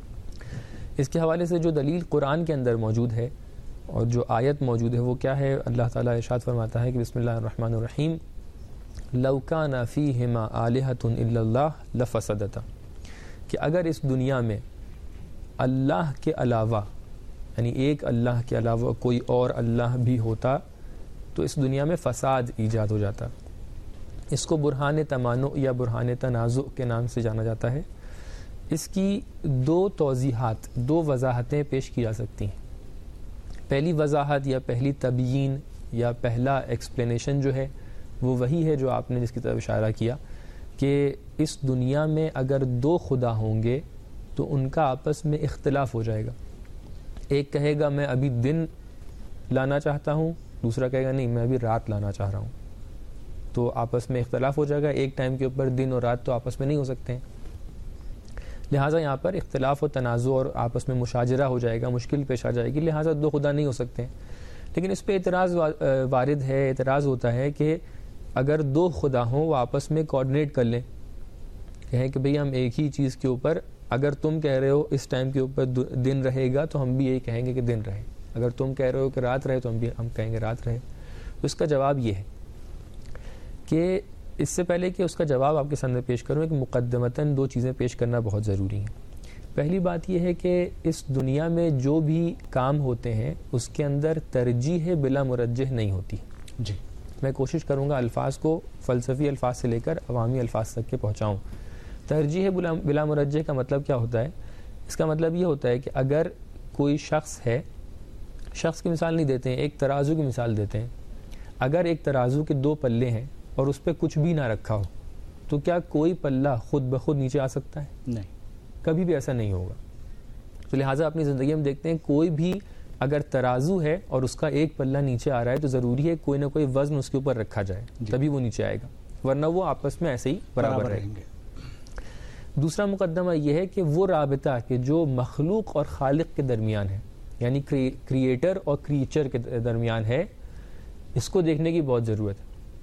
اس کے حوالے سے جو دلیل قرآن کے اندر موجود ہے اور جو آیت موجود ہے وہ کیا ہے, اللہ تعالیٰ ارشاد فرماتا ہے کہ بسم اللہ الرحمن الرحیم لو کان فیہما آلہۃ الا اللہ لفسدتا, کہ اگر اس دنیا میں اللہ کے علاوہ یعنی ایک اللہ کے علاوہ کوئی اور اللہ بھی ہوتا تو اس دنیا میں فساد ایجاد ہو جاتا. اس کو برہان تمانع یا برہان تنازع کے نام سے جانا جاتا ہے. اس کی دو توضیحات, دو وضاحتیں پیش کی جا سکتی ہیں. پہلی وضاحت یا پہلی تبیین یا پہلا ایکسپلینیشن جو ہے وہ وہی ہے جو آپ نے جس کی طرف اشارہ کیا کہ اس دنیا میں اگر دو خدا ہوں گے تو ان کا آپس میں اختلاف ہو جائے گا. ایک کہے گا میں ابھی دن لانا چاہتا ہوں, دوسرا کہے گا نہیں میں ابھی رات لانا چاہ رہا ہوں, تو آپس میں اختلاف ہو جائے گا. ایک ٹائم کے اوپر دن اور رات تو آپس میں نہیں ہو سکتے ہیں, لہٰذا یہاں پر اختلاف و تنازع اور آپس میں مشاجرہ ہو جائے گا, مشکل پیش آ جائے گی, لہٰذا دو خدا نہیں ہو سکتے ہیں. لیکن اس پہ اعتراض وارد ہے, اعتراض ہوتا ہے کہ اگر دو خدا ہوں وہ آپس میں کوآرڈینیٹ کر لیں, کہیں کہ بھئی ہم ایک ہی چیز کے اوپر, اگر تم کہہ رہے ہو اس ٹائم کے اوپر دن رہے گا تو ہم بھی یہی کہیں گے کہ دن رہے, اگر تم کہہ رہے ہو کہ رات رہے تو ہم بھی ہم کہیں گے رات رہے. تو اس کا جواب یہ ہے کہ اس سے پہلے کہ اس کا جواب آپ کے سامنے پیش کروں, ایک مقدمتاً دو چیزیں پیش کرنا بہت ضروری ہیں. پہلی بات یہ ہے کہ اس دنیا میں جو بھی کام ہوتے ہیں اس کے اندر ترجیح بلا مرجح نہیں ہوتی. جی میں کوشش کروں گا الفاظ کو فلسفی الفاظ سے لے کر عوامی الفاظ تک کے پہنچاؤں. ترجیح بلا مرجح کا مطلب کیا ہوتا ہے؟ اس کا مطلب یہ ہوتا ہے کہ اگر کوئی شخص ہے, شخص کی مثال نہیں دیتے ہیں, ایک ترازو کی مثال دیتے ہیں. اگر ایک ترازو کے دو پلے ہیں اور اس پہ کچھ بھی نہ رکھا ہو تو کیا کوئی پلہ خود بخود نیچے آ سکتا ہے؟ نہیں, کبھی بھی ایسا نہیں ہوگا. تو لہٰذا اپنی زندگی میں دیکھتے ہیں کوئی بھی اگر ترازو ہے اور اس کا ایک پلہ نیچے آ رہا ہے تو ضروری ہے کوئی نہ کوئی وزن اس کے اوپر رکھا جائے, تبھی وہ نیچے آئے گا, ورنہ وہ آپس میں ایسے ہی برابر رہیں گے. دوسرا مقدمہ یہ ہے کہ وہ رابطہ کہ جو مخلوق اور خالق کے درمیان ہے, یعنی کریٹر اور کریچر کے درمیان ہے, اس کو دیکھنے کی بہت ضرورت ہے.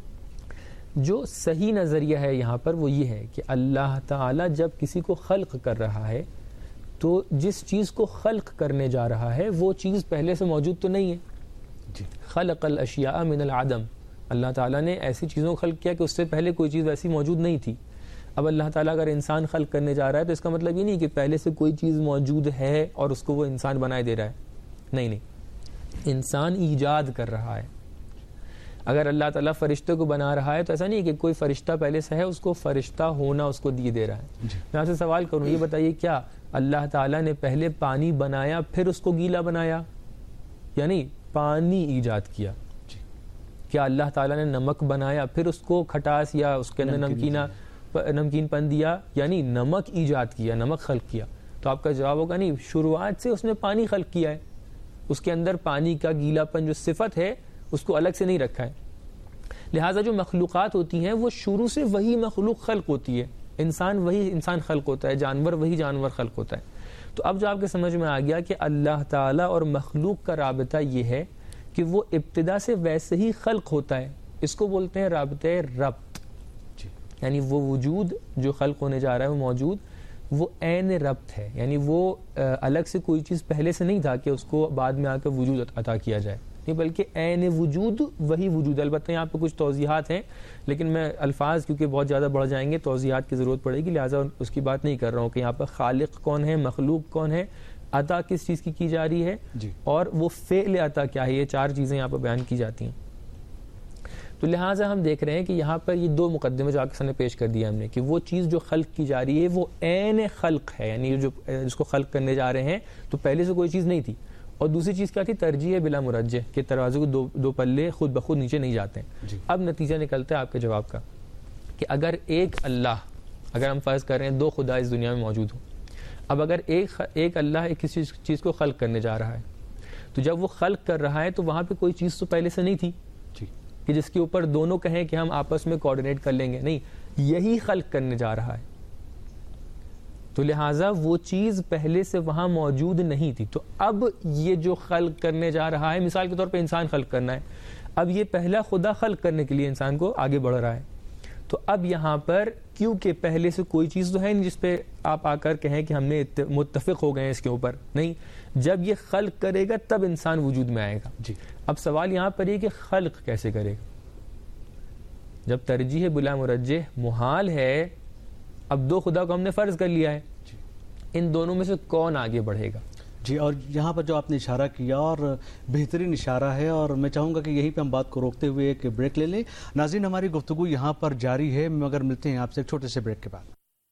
جو صحیح نظریہ ہے یہاں پر وہ یہ ہے کہ اللہ تعالیٰ جب کسی کو خلق کر رہا ہے تو جس چیز کو خلق کرنے جا رہا ہے وہ چیز پہلے سے موجود تو نہیں ہے. جی. خلق الاشیاء من العدم، اللہ تعالیٰ نے ایسی چیزوں کو خلق کیا کہ اس سے پہلے کوئی چیز ویسی موجود نہیں تھی. اب اللہ تعالیٰ اگر انسان خلق کرنے جا رہا ہے تو اس کا مطلب یہ نہیں کہ پہلے سے کوئی چیز موجود ہے اور اس کو وہ انسان بنائے دے رہا ہے. نہیں نہیں، انسان ایجاد کر رہا ہے. اگر اللہ تعالیٰ فرشتے کو بنا رہا ہے تو ایسا نہیں کہ کوئی فرشتہ پہلے سے ہے اس کو فرشتہ ہونا اس کو دیے دے رہا ہے. میں آپ سے سوال کروں، یہ بتائیے کیا اللہ تعالیٰ نے پہلے پانی بنایا پھر اس کو گیلا بنایا؟ یعنی پانی ایجاد کیا. کیا اللہ تعالیٰ نے نمک بنایا پھر اس کو کھٹاس یا اس کے اندر نمکینہ نمکین پن دیا؟ یعنی نمک ایجاد کیا، نمک خلق کیا. تو آپ کا جواب ہوگا نہیں، شروعات سے اس نے پانی خلق کیا ہے. اس کے اندر پانی کا گیلا پن جو صفت ہے اس کو الگ سے نہیں رکھا ہے. لہٰذا جو مخلوقات ہوتی ہیں وہ شروع سے وہی مخلوق خلق ہوتی ہے. انسان وہی انسان خلق ہوتا ہے، جانور وہی جانور خلق ہوتا ہے. تو اب جو آپ کے سمجھ میں آ گیا کہ اللہ تعالیٰ اور مخلوق کا رابطہ یہ ہے کہ وہ ابتدا سے ویسے ہی خلق ہوتا ہے. اس کو بولتے ہیں رابطہ ربط. یعنی وہ وجود جو خلق ہونے جا رہا ہے وہ موجود وہ عین ربط ہے، یعنی وہ الگ سے کوئی چیز پہلے سے نہیں تھا کہ اس کو بعد میں آ کر وجود عطا کیا جائے، نہیں بلکہ عین وجود وہی وجود. البتہ یہاں پہ کچھ توضیحات ہیں لیکن میں الفاظ کیونکہ بہت زیادہ بڑھ جائیں گے، توضیحات کی ضرورت پڑے گی، لہٰذا اس کی بات نہیں کر رہا ہوں کہ یہاں پہ خالق کون ہے، مخلوق کون ہے، عطا کس چیز کی کی جا رہی ہے جی. اور وہ فعل عطا کیا ہے. یہ چار چیزیں یہاں پہ بیان کی جاتی ہیں. تو لہٰذا ہم دیکھ رہے ہیں کہ یہاں پر یہ دو مقدمے جو آپ کے سامنے پیش کر دیا ہم نے کہ وہ چیز جو خلق کی جا رہی ہے وہ عین خلق ہے، یعنی جو جس کو خلق کرنے جا رہے ہیں تو پہلے سے کوئی چیز نہیں تھی. اور دوسری چیز کیا تھی؟ ترجیح بلا مرجح، کہ ترازو کو دو, دو پلے خود بخود نیچے نہیں جاتے ہیں جی. اب نتیجہ نکلتا ہے آپ کے جواب کا کہ اگر ایک اللہ، اگر ہم فرض کر رہے ہیں دو خدا اس دنیا میں موجود ہوں، اب اگر ایک ایک اللہ ایک کسی چیز کو خلق کرنے جا رہا ہے تو جب وہ خلق کر رہا ہے تو وہاں پہ کوئی چیز تو پہلے سے نہیں تھی جی. کہ جس کے اوپر دونوں کہیں کہ ہم آپس میں کوآرڈینیٹ کر لیں گے. نہیں، یہی خلق کرنے جا رہا ہے تو لہٰذا وہ چیز پہلے سے وہاں موجود نہیں تھی. تو اب یہ جو خلق کرنے جا رہا ہے، مثال کے طور پہ انسان خلق کرنا ہے، اب یہ پہلا خدا خلق کرنے کے لیے انسان کو آگے بڑھ رہا ہے. تو اب یہاں پر کیونکہ پہلے سے کوئی چیز تو ہے نہیں جس پہ آپ آ کر کہیں کہ ہم نے متفق ہو گئے ہیں اس کے اوپر، نہیں، جب یہ خلق کرے گا تب انسان وجود میں آئے گا جی. اب سوال یہاں پر یہ کہ خلق کیسے کرے گا؟ جب ترجیح بلا مرجح محال ہے، اب دو خدا کو ہم نے فرض کر لیا ہے جی. ان دونوں میں سے کون آگے بڑھے گا جی؟ اور یہاں پر جو آپ نے اشارہ کیا اور بہترین اشارہ ہے، اور میں چاہوں گا کہ یہیں پہ ہم بات کو روکتے ہوئے ایک بریک لے لیں. ناظرین، ہماری گفتگو یہاں پر جاری ہے، مگر ملتے ہیں آپ سے ایک چھوٹے سے بریک کے بعد.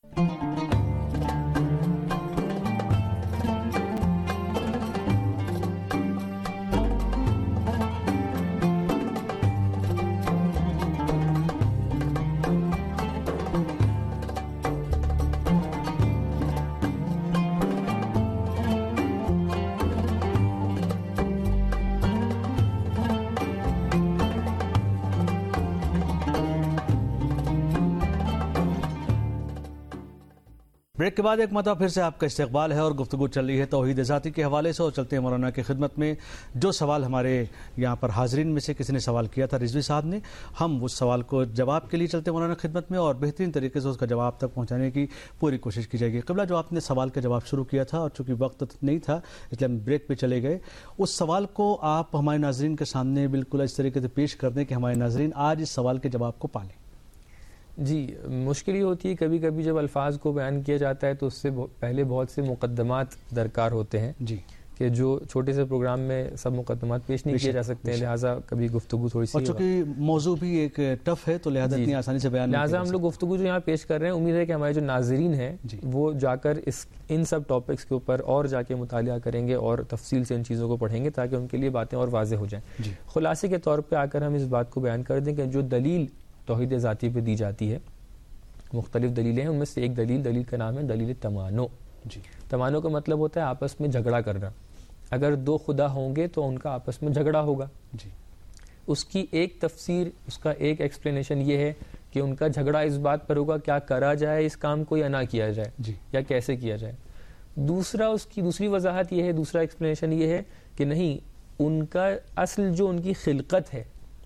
بریک کے بعد ایک مرتبہ پھر سے آپ کا استقبال ہے اور گفتگو چل رہی ہے توحید ذاتی کے حوالے سے، اور چلتے ہیں مولانا کی خدمت میں. جو سوال ہمارے یہاں پر حاضرین میں سے کسی نے سوال کیا تھا رضوی صاحب نے، ہم اس سوال کو جواب کے لیے چلتے ہیں مولانا کی خدمت میں اور بہترین طریقے سے اس کا جواب تک پہنچانے کی پوری کوشش کی جائے گی. قبلہ، جو آپ نے سوال کا جواب شروع کیا تھا اور چونکہ وقت نہیں تھا اس لیے ہم بریک پہ چلے گئے، اس سوال کو آپ ہمارے ناظرین کے سامنے بالکل اس طریقے سے پیش کر دیں کہ ہمارے ناظرین آج اس سوال کے جواب کو پالیں. جی، مشکل ہی ہوتی ہے کبھی کبھی جب الفاظ کو بیان کیا جاتا ہے تو اس سے پہلے بہت سے مقدمات درکار ہوتے ہیں جی، کہ جو چھوٹے سے پروگرام میں سب مقدمات پیش نہیں کیے جا سکتے ہیں، لہٰذا کبھی گفتگو تھوڑی سی، اور چونکہ موضوع بھی ایک ٹف ہے تو لہٰذا اتنی آسانی سے بیان، لہٰذا ہم لوگ گفتگو جو یہاں پیش کر رہے ہیں، امید ہے کہ ہمارے جو ناظرین ہیں وہ جا کر اس ان سب ٹاپکس کے اوپر اور جا کے مطالعہ کریں گے اور تفصیل سے ان چیزوں کو پڑھیں گے تاکہ ان کے لیے باتیں اور واضح ہو جائیں. خلاصے کے طور پہ آ کر ہم اس بات کو بیان کر دیں کہ جو دلیل توحید ذاتی پہ دی جاتی ہے، مختلف دلیلیں ہیں، ان میں سے ایک دلیل دلیل کا نام ہے دلیل تمانو جی. تمانو کا مطلب ہوتا ہے آپس میں جھگڑا کرنا. اگر دو خدا ہوں گے تو ان کا آپس میں جھگڑا ہوگا جی. اس کی ایک تفسیر، اس کا ایک ایکسپلینیشن یہ ہے کہ ان کا جھگڑا اس بات پر ہوگا کیا کرا جائے اس کام کو یا نہ کیا جائے جی. یا کیسے کیا جائے. دوسرا، اس کی دوسری وضاحت یہ ہے، دوسرا ایکسپلینیشن یہ ہے کہ نہیں، ان کا اصل جو ان کی خلقت ہے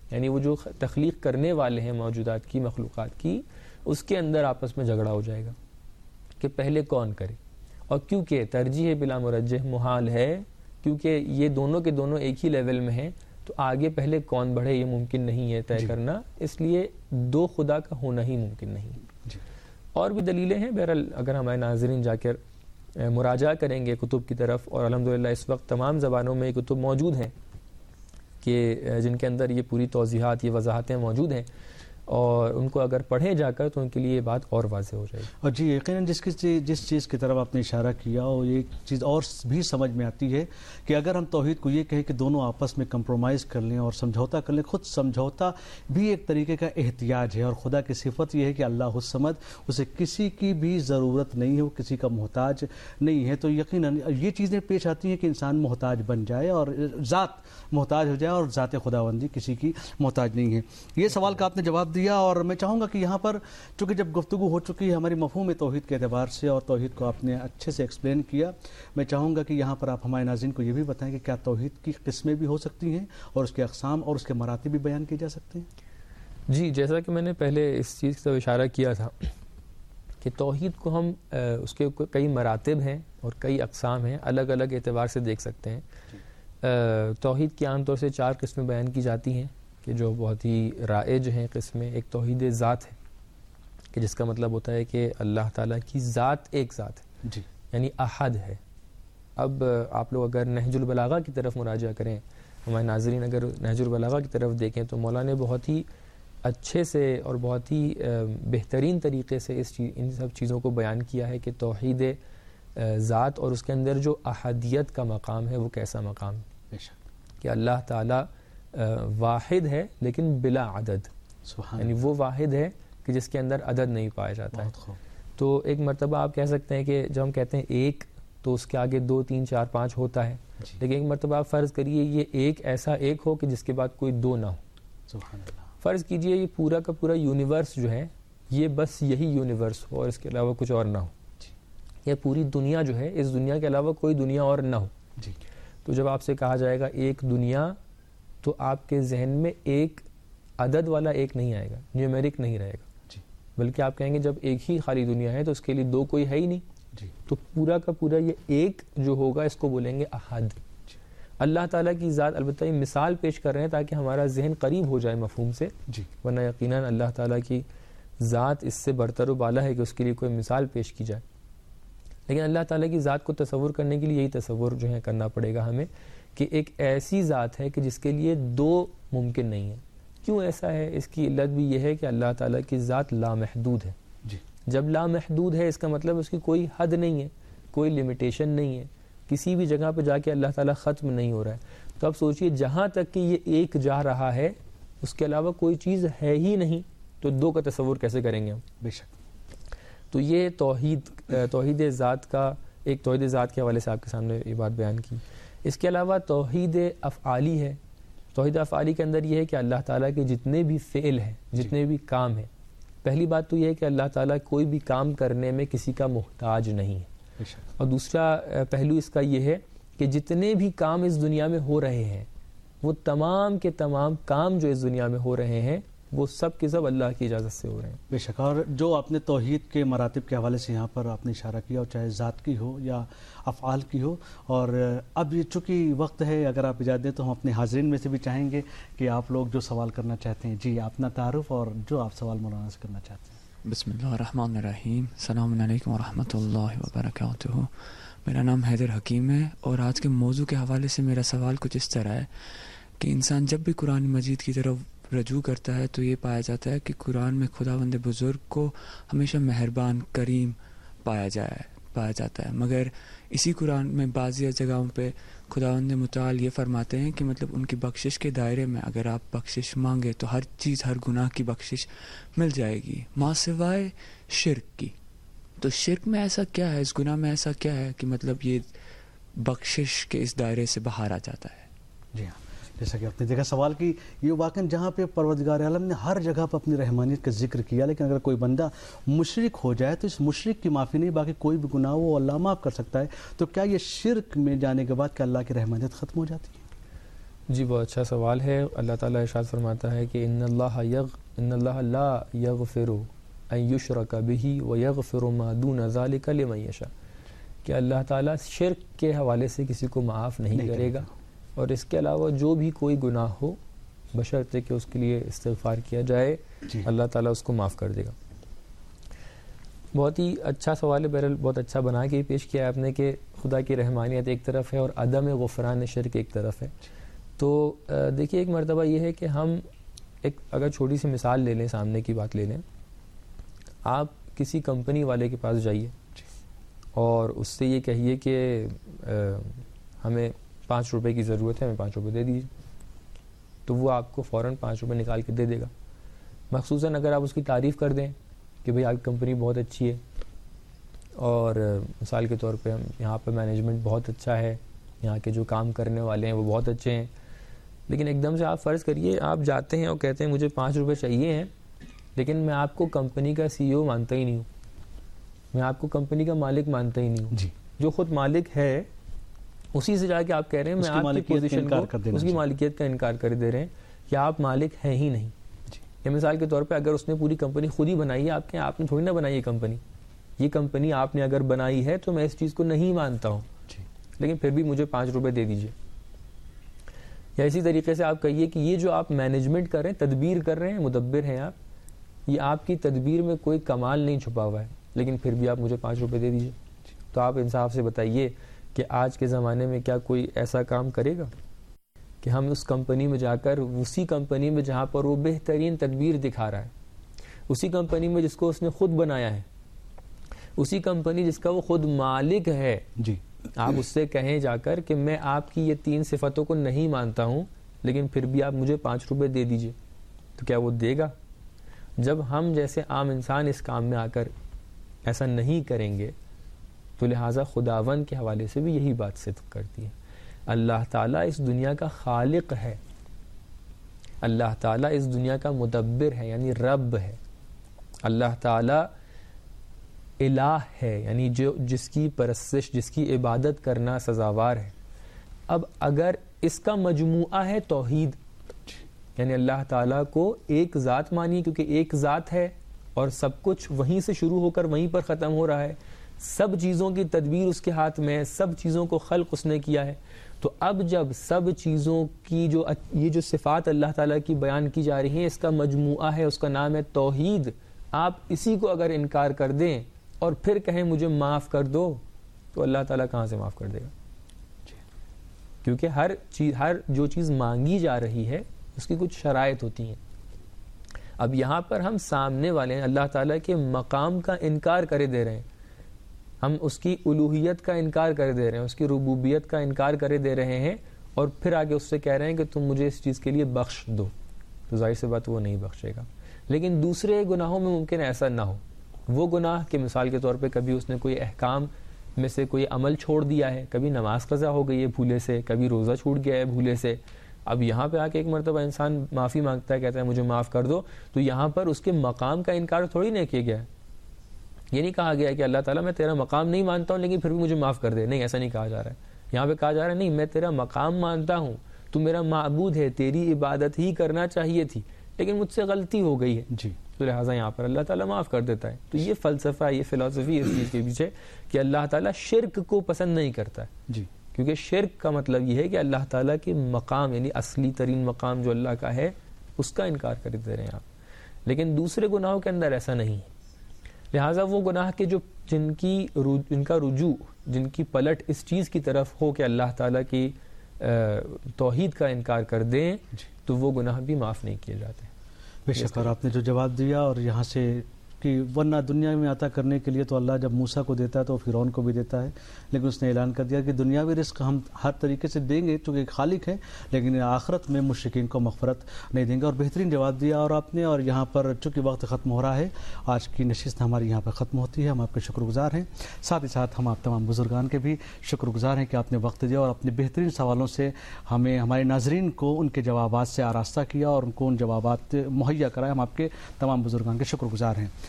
یعنی وہ جو تخلیق کرنے والے ہیں موجودات کی، مخلوقات کی، اس کے اندر آپس میں جھگڑا ہو جائے گا کہ پہلے کون کرے. اور کیونکہ ترجیح بلا مرجح محال ہے، کیونکہ یہ دونوں کے دونوں ایک ہی لیول میں ہیں، تو آگے پہلے کون بڑھے یہ ممکن نہیں ہے طے کرنا، اس لیے دو خدا کا ہونا ہی ممکن نہیں. جی. اور بھی دلیلیں ہیں. بہرحال اگر ہمارے ناظرین جا کر مراجعہ کریں گے کتب کی طرف، اور الحمدللہ اس وقت تمام زبانوں میں یہ کتب موجود ہیں کہ جن کے اندر یہ پوری توضیحات، یہ وضاحتیں موجود ہیں، اور ان کو اگر پڑھیں جا کر تو ان کے لیے یہ بات اور واضح ہو جائے گی. اور جی یقیناً جس کی جس چیز کی طرف آپ نے اشارہ کیا، اور یہ چیز اور بھی سمجھ میں آتی ہے کہ اگر ہم توحید کو یہ کہیں کہ دونوں آپس میں کمپرومائز کر لیں اور سمجھوتا کر لیں، خود سمجھوتا بھی ایک طریقے کا احتیاج ہے. اور خدا کی صفت یہ ہے کہ اللہ الصمد، اسے کسی کی بھی ضرورت نہیں ہے، وہ کسی کا محتاج نہیں ہے. تو یقیناً یہ چیزیں پیش آتی ہیں کہ انسان محتاج بن جائے اور ذات محتاج ہو جائے، اور ذات خداوندی کسی کی محتاج نہیں ہے. یہ سوال کا آپ نے جواب دیا، اور میں چاہوں گا کہ یہاں پر چونکہ جب گفتگو ہو چکی ہے ہماری مفہوم توحید کے اعتبار سے، اور توحید کو آپ نے اچھے سے ایکسپلین کیا، میں چاہوں گا کہ یہاں پر آپ ہمارے ناظرین کو یہ بھی بتائیں کہ کیا توحید کی قسمیں بھی ہو سکتی ہیں اور اس کے اقسام اور اس کے مراتب بھی بیان کیے جا سکتے ہیں؟ جی، جیسا کہ میں نے پہلے اس چیز کی طرف اشارہ کیا تھا کہ توحید کو ہم اس کے کئی مراتب ہیں اور کئی اقسام ہیں، الگ الگ اعتبار سے دیکھ سکتے ہیں. توحید کی عام طور سے چار قسمیں بیان کی جاتی ہیں کہ جو بہت ہی رائج ہیں قسمیں. ایک توحید ذات ہے کہ جس کا مطلب ہوتا ہے کہ اللہ تعالیٰ کی ذات ایک ذات ہے، جی، یعنی احد ہے. اب آپ لوگ اگر نہج البلاغہ کی طرف مراجعہ کریں، ہمارے ناظرین اگر نہج البلاغہ کی طرف دیکھیں تو مولانا نے بہت ہی اچھے سے اور بہت ہی بہترین طریقے سے اس چیز ان سب چیزوں کو بیان کیا ہے کہ توحید ذات اور اس کے اندر جو احدیت کا مقام ہے وہ کیسا مقام ہے. کہ اللہ تعالیٰ واحد ہے لیکن بلا عدد، یعنی وہ واحد ہے کہ جس کے اندر عدد نہیں پایا جاتا ہے. تو ایک مرتبہ آپ کہہ سکتے ہیں کہ جب ہم کہتے ہیں ایک تو اس کے آگے دو تین چار پانچ ہوتا ہے، لیکن ایک مرتبہ آپ فرض کریے یہ ایک ایسا ایک ہو کہ جس کے بعد کوئی دو نہ ہو. فرض کیجئے یہ پورا کا پورا یونیورس جو ہے یہ بس یہی یونیورس ہو اور اس کے علاوہ کچھ اور نہ ہو، یا پوری دنیا جو ہے اس دنیا کے علاوہ کوئی دنیا اور نہ ہو. تو جب آپ سے کہا جائے گا ایک دنیا، تو آپ کے ذہن میں ایک عدد والا ایک نہیں آئے گا، نیومیرک نہیں رہے گا، بلکہ آپ کہیں گے جب ایک ہی خالی دنیا ہے تو اس کے لیے دو کوئی ہے ہی نہیں. تو پورا کا پورا یہ ایک جو ہوگا اس کو بولیں گے احد. اللہ تعالیٰ کی ذات، البتہ یہ مثال پیش کر رہے ہیں تاکہ ہمارا ذہن قریب ہو جائے مفہوم سے، ورنہ یقیناً اللہ تعالیٰ کی ذات اس سے برتر و بالا ہے کہ اس کے لیے کوئی مثال پیش کی جائے. لیکن اللہ تعالیٰ کی ذات کو تصور کرنے کے لیے یہی تصور جو ہے کرنا پڑے گا ہمیں کہ ایک ایسی ذات ہے کہ جس کے لیے دو ممکن نہیں ہے. کیوں ایسا ہے؟ اس کی علت بھی یہ ہے کہ اللہ تعالیٰ کی ذات لامحدود ہے. جی. جب لامحدود ہے اس کا مطلب اس کی کوئی حد نہیں ہے، کوئی لمیٹیشن نہیں ہے، کسی بھی جگہ پہ جا کے اللہ تعالیٰ ختم نہیں ہو رہا ہے. تو اب سوچئے جہاں تک کہ یہ ایک جا رہا ہے اس کے علاوہ کوئی چیز ہے ہی نہیں، تو دو کا تصور کیسے کریں گے ہم؟ بے شک. تو یہ توحید توحید ذات کا ایک توحید ذات کے حوالے سے آپ کے سامنے یہ بات بیان کی. اس کے علاوہ توحید افعالی ہے. توحید افعالی کے اندر یہ ہے کہ اللہ تعالیٰ کے جتنے بھی فعل ہیں، جتنے بھی کام ہیں، پہلی بات تو یہ ہے کہ اللہ تعالیٰ کوئی بھی کام کرنے میں کسی کا محتاج نہیں ہے. اور دوسرا پہلو اس کا یہ ہے کہ جتنے بھی کام اس دنیا میں ہو رہے ہیں وہ تمام کے تمام کام جو اس دنیا میں ہو رہے ہیں وہ سب کے سب اللہ کی اجازت سے ہو رہے ہیں. بے شک. اور جو آپ نے توحید کے مراتب کے حوالے سے یہاں پر آپ نے اشارہ کیا، اور چاہے ذات کی ہو یا افعال کی ہو، اور اب یہ چونکہ وقت ہے اگر آپ اجازت دیں تو ہم اپنے حاضرین میں سے بھی چاہیں گے کہ آپ لوگ جو سوال کرنا چاہتے ہیں، جی اپنا تعارف اور جو آپ سوال مولانا سے کرنا چاہتے ہیں. بسم اللہ الرحمن الرحیم. السلام علیکم ورحمۃ اللہ وبرکاتہ. میرا نام حیدر حکیم ہے، اور آج کے موضوع کے حوالے سے میرا سوال کچھ اس طرح ہے کہ انسان جب بھی قرآن مجید کی طرف رجوع کرتا ہے تو یہ پایا جاتا ہے کہ قرآن میں خداوند بزرگ کو ہمیشہ مہربان کریم پایا جائے پایا جاتا ہے، مگر اسی قرآن میں بعضی جگہوں پہ خداوند متعال یہ فرماتے ہیں کہ مطلب ان کی بخشش کے دائرے میں اگر آپ بخشش مانگے تو ہر چیز، ہر گناہ کی بخشش مل جائے گی ماں سوائے شرک کی. تو شرک میں ایسا کیا ہے، اس گناہ میں ایسا کیا ہے کہ مطلب یہ بخشش کے اس دائرے سے باہر آ جاتا ہے؟ جی ہاں، جیسا کہ آپ نے دیکھا سوال کی، یہ واقعاً جہاں پہ پروردگار عالم نے ہر جگہ پہ اپنی رحمانیت کا ذکر کیا، لیکن اگر کوئی بندہ مشرک ہو جائے تو اس مشرک کی معافی نہیں، باقی کوئی بھی گناہ وہ اللہ معاف کر سکتا ہے. تو کیا یہ شرک میں جانے کے بعد کہ اللہ کی رحمانیت ختم ہو جاتی ہے؟ جی بہت اچھا سوال ہے. اللہ تعالیٰ ارشاد فرماتا ہے کہ ان اللہ یغ ان اللہ لا یغفر ان یشرک بہ ویغفر ما دون ذلک لمن یشاء، کہ اللہ تعالیٰ شرک کے حوالے سے کسی کو معاف نہیں, نہیں کرے گا، اور اس کے علاوہ جو بھی کوئی گناہ ہو بشرطے کہ اس کے لیے استغفار کیا جائے جی. اللہ تعالیٰ اس کو معاف کر دے گا. بہت ہی اچھا سوال ہے، بہرحال بہت اچھا بنا کے پیش کیا ہے آپ نے کہ خدا کی رحمانیت ایک طرف ہے اور عدم غفران شرک ایک طرف ہے. تو دیکھیے ایک مرتبہ یہ ہے کہ ہم ایک اگر چھوٹی سی مثال لے لیں، سامنے کی بات لے لیں. آپ کسی کمپنی والے کے پاس جائیے اور اس سے یہ کہیے کہ ہمیں پانچ روپے کی ضرورت ہے، ہمیں پانچ روپے دے دیجیے، تو وہ آپ کو فوراً پانچ روپے نکال کے دے دے گا. مخصوصاً اگر آپ اس کی تعریف کر دیں کہ بھئی آپ کی کمپنی بہت اچھی ہے اور مثال کے طور پہ ہم یہاں پہ مینجمنٹ بہت اچھا ہے، یہاں کے جو کام کرنے والے ہیں وہ بہت اچھے ہیں، لیکن ایک دم سے آپ فرض کریے آپ جاتے ہیں اور کہتے ہیں مجھے پانچ روپے چاہیے ہیں، لیکن میں آپ کو کمپنی کا سی ای او مانتا ہی نہیں ہوں، میں آپ کو کمپنی کا مالک مانتا ہی نہیں ہوں جی. جو خود مالک ہے اسی سے جا کے آپ کہہ رہے ہیں میں آپ کی پوزیشن کو اس کی مالکیت کا انکار کر دے رہے ہیں کہ آپ مالک ہیں ہی نہیں جی. یا مثال کے طور پہ اگر اس نے پوری کمپنی خود ہی بنائی ہے، آپ کے آپ نے تھوڑی نہ بنائی ہے کمپنی، یہ کمپنی آپ نے اگر بنائی ہے تو میں اس چیز کو نہیں مانتا ہوں جی. لیکن پھر بھی مجھے پانچ روپے دے دیجیے. یا اسی طریقے سے آپ کہیے کہ یہ جو آپ مینجمنٹ کر رہے ہیں، تدبیر کر رہے ہیں، مدبر ہیں آپ، یہ آپ کی تدبیر میں کوئی کمال نہیں چھپا ہوا ہے، لیکن پھر بھی آپ مجھے پانچ روپے دے دیجیے. تو آپ انصاف سے بتائیے کہ آج کے زمانے میں کیا کوئی ایسا کام کرے گا کہ ہم اس کمپنی میں جا کر اسی کمپنی میں جہاں پر وہ بہترین تدبیر دکھا رہا ہے، اسی کمپنی میں جس کو اس نے خود بنایا ہے، اسی کمپنی جس کا وہ خود مالک ہے جی، آپ اس سے کہیں جا کر کہ میں آپ کی یہ تین صفتوں کو نہیں مانتا ہوں لیکن پھر بھی آپ مجھے پانچ روپے دے دیجیے، تو کیا وہ دے گا؟ جب ہم جیسے عام انسان اس کام میں آ کر ایسا نہیں کریں گے تو لہٰذا خداوند کے حوالے سے بھی یہی بات صدق کرتی ہے. اللہ تعالیٰ اس دنیا کا خالق ہے، اللہ تعالیٰ اس دنیا کا مدبر ہے یعنی رب ہے، اللہ تعالیٰ الہ ہے یعنی جو جس کی پرستش جس کی عبادت کرنا سزاوار ہے. اب اگر اس کا مجموعہ ہے توحید، یعنی اللہ تعالیٰ کو ایک ذات مانی کیونکہ ایک ذات ہے اور سب کچھ وہیں سے شروع ہو کر وہیں پر ختم ہو رہا ہے، سب چیزوں کی تدبیر اس کے ہاتھ میں ہے، سب چیزوں کو خلق اس نے کیا ہے. تو اب جب سب چیزوں کی جو یہ جو صفات اللہ تعالیٰ کی بیان کی جا رہی ہیں اس کا مجموعہ ہے، اس کا نام ہے توحید، آپ اسی کو اگر انکار کر دیں اور پھر کہیں مجھے معاف کر دو تو اللہ تعالیٰ کہاں سے معاف کر دے گا؟ کیونکہ ہر چیز ہر جو چیز مانگی جا رہی ہے اس کی کچھ شرائط ہوتی ہیں. اب یہاں پر ہم سامنے والے ہیں اللہ تعالیٰ کے مقام کا انکار کرے دے رہے ہیں، ہم اس کی الوہیت کا انکار کر دے رہے ہیں، اس کی ربوبیت کا انکار کرے دے رہے ہیں، اور پھر آگے اس سے کہہ رہے ہیں کہ تم مجھے اس چیز کے لیے بخش دو، تو ظاہر سی بات وہ نہیں بخشے گا. لیکن دوسرے گناہوں میں ممکن ایسا نہ ہو. وہ گناہ کہ مثال کے طور پہ کبھی اس نے کوئی احکام میں سے کوئی عمل چھوڑ دیا ہے، کبھی نماز قضا ہو گئی ہے بھولے سے، کبھی روزہ چھوٹ گیا ہے بھولے سے، اب یہاں پہ آ کے ایک مرتبہ انسان معافی مانگتا ہے، کہتا ہے مجھے معاف کر دو، تو یہاں پر اس کے مقام کا انکار تھوڑی نہ کیا گیا ہے. یہ نہیں کہا گیا کہ اللہ تعالیٰ میں تیرا مقام نہیں مانتا ہوں لیکن پھر بھی مجھے معاف کر دے، نہیں ایسا نہیں کہا جا رہا ہے. یہاں پہ کہا جا رہا ہے نہیں، میں تیرا مقام مانتا ہوں، تو میرا معبود ہے، تیری عبادت ہی کرنا چاہیے تھی لیکن مجھ سے غلطی ہو گئی ہے جی، تو لہٰذا یہاں پر اللہ تعالیٰ معاف کر دیتا ہے. تو یہ فلسفہ، یہ فلسفی اس چیز کے پیچھے کہ اللہ تعالیٰ شرک کو پسند نہیں کرتا ہے جی، کیونکہ شرک کا مطلب یہ ہے کہ اللہ تعالیٰ کے مقام یعنی اصلی ترین مقام جو اللہ کا ہے اس کا انکار کر دے رہے ہیں آپ. لیکن دوسرے گناہوں کے اندر ایسا نہیں ہے. لہٰذا وہ گناہ کے جو جن کی جن کا رجوع جن کی پلٹ اس چیز کی طرف ہو کہ اللہ تعالیٰ کی توحید کا انکار کر دیں تو وہ گناہ بھی معاف نہیں کیے جاتے. بے شک. اور آپ نے جو جواب دیا، اور یہاں سے کہ ورنہ دنیا میں عطا کرنے کے لیے تو اللہ جب موسیٰ کو دیتا ہے تو فرعون کو بھی دیتا ہے، لیکن اس نے اعلان کر دیا کہ دنیاوی رزق ہم ہر طریقے سے دیں گے چونکہ خالق ہیں، لیکن آخرت میں مشرکین کو مغفرت نہیں دیں گے. اور بہترین جواب دیا اور آپ نے. اور یہاں پر چونکہ وقت ختم ہو رہا ہے، آج کی نشست ہماری یہاں پر ختم ہوتی ہے. ہم آپ کے شکر گزار ہیں، ساتھ ہی ساتھ ہم آپ تمام بزرگان کے بھی شکر گزار ہیں کہ آپ نے وقت دیا اور اپنے بہترین سوالوں سے ہمیں ہمارے ناظرین کو ان کے جوابات سے آراستہ کیا اور ان کو ان جوابات مہیا کرائے. ہم آپ کے تمام بزرگان کے شکر گزار ہیں.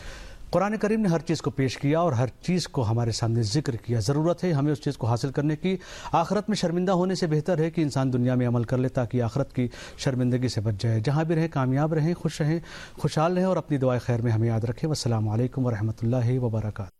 قرآن کریم نے ہر چیز کو پیش کیا اور ہر چیز کو ہمارے سامنے ذکر کیا. ضرورت ہے ہمیں اس چیز کو حاصل کرنے کی. آخرت میں شرمندہ ہونے سے بہتر ہے کہ انسان دنیا میں عمل کر لے تاکہ آخرت کی شرمندگی سے بچ جائے. جہاں بھی رہیں کامیاب رہیں, خوش رہیں, خوشحال رہیں اور اپنی دعائیں خیر میں ہمیں یاد رکھیں. والسلام علیکم ورحمۃ اللہ وبرکاتہ.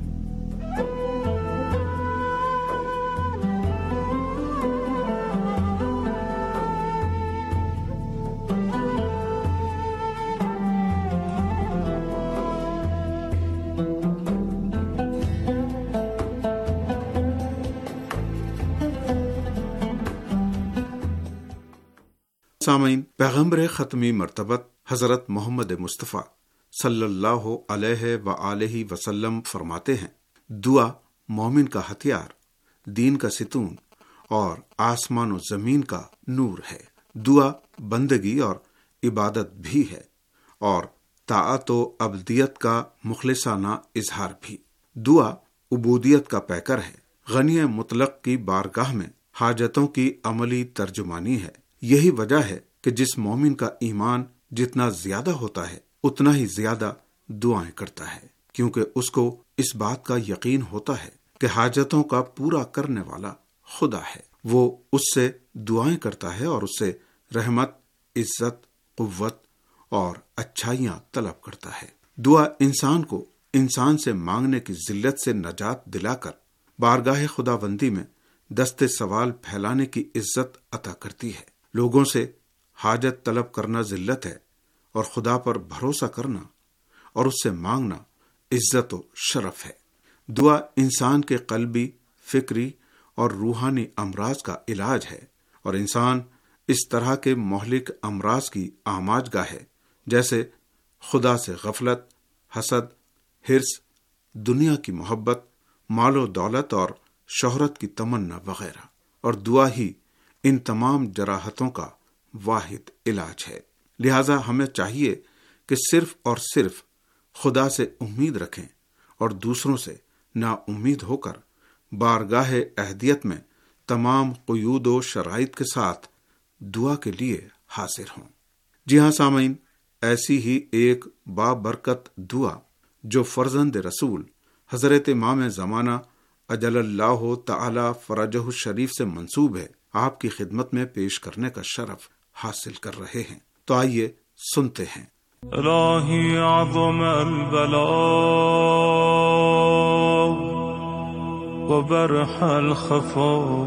سامعین، پیغمبر ختمی مرتبت حضرت محمد مصطفیٰ صلی اللہ علیہ وآلہ وسلم فرماتے ہیں، دعا مومن کا ہتھیار، دین کا ستون اور آسمان و زمین کا نور ہے. دعا بندگی اور عبادت بھی ہے اور طاعت و عبدیت کا مخلصانہ اظہار بھی. دعا عبودیت کا پیکر ہے، غنی مطلق کی بارگاہ میں حاجتوں کی عملی ترجمانی ہے. یہی وجہ ہے کہ جس مومن کا ایمان جتنا زیادہ ہوتا ہے اتنا ہی زیادہ دعائیں کرتا ہے، کیونکہ اس کو اس بات کا یقین ہوتا ہے کہ حاجتوں کا پورا کرنے والا خدا ہے. وہ اس سے دعائیں کرتا ہے اور اس سے رحمت، عزت، قوت اور اچھائیاں طلب کرتا ہے. دعا انسان کو انسان سے مانگنے کی ذلت سے نجات دلا کر بارگاہ خداوندی میں دست سوال پھیلانے کی عزت عطا کرتی ہے. لوگوں سے حاجت طلب کرنا ذلت ہے اور خدا پر بھروسہ کرنا اور اس سے مانگنا عزت و شرف ہے. دعا انسان کے قلبی، فکری اور روحانی امراض کا علاج ہے اور انسان اس طرح کے مہلک امراض کی آماج گاہ ہے جیسے خدا سے غفلت، حسد، حرص، دنیا کی محبت، مال و دولت اور شہرت کی تمنا وغیرہ. اور دعا ہی ان تمام جراحتوں کا واحد علاج ہے. لہذا ہمیں چاہیے کہ صرف اور صرف خدا سے امید رکھیں اور دوسروں سے نا امید ہو کر بارگاہ اہدیت میں تمام قیود و شرائط کے ساتھ دعا کے لیے حاضر ہوں. جی ہاں سامعین، ایسی ہی ایک بابرکت دعا جو فرزند رسول حضرت امام زمانہ اجل اللہ تعالی فرجہ الشریف سے منسوب ہے، آپ کی خدمت میں پیش کرنے کا شرف حاصل کر رہے ہیں. تو آئیے سنتے ہیں. الہی عظم البلاء وبرح الخفاء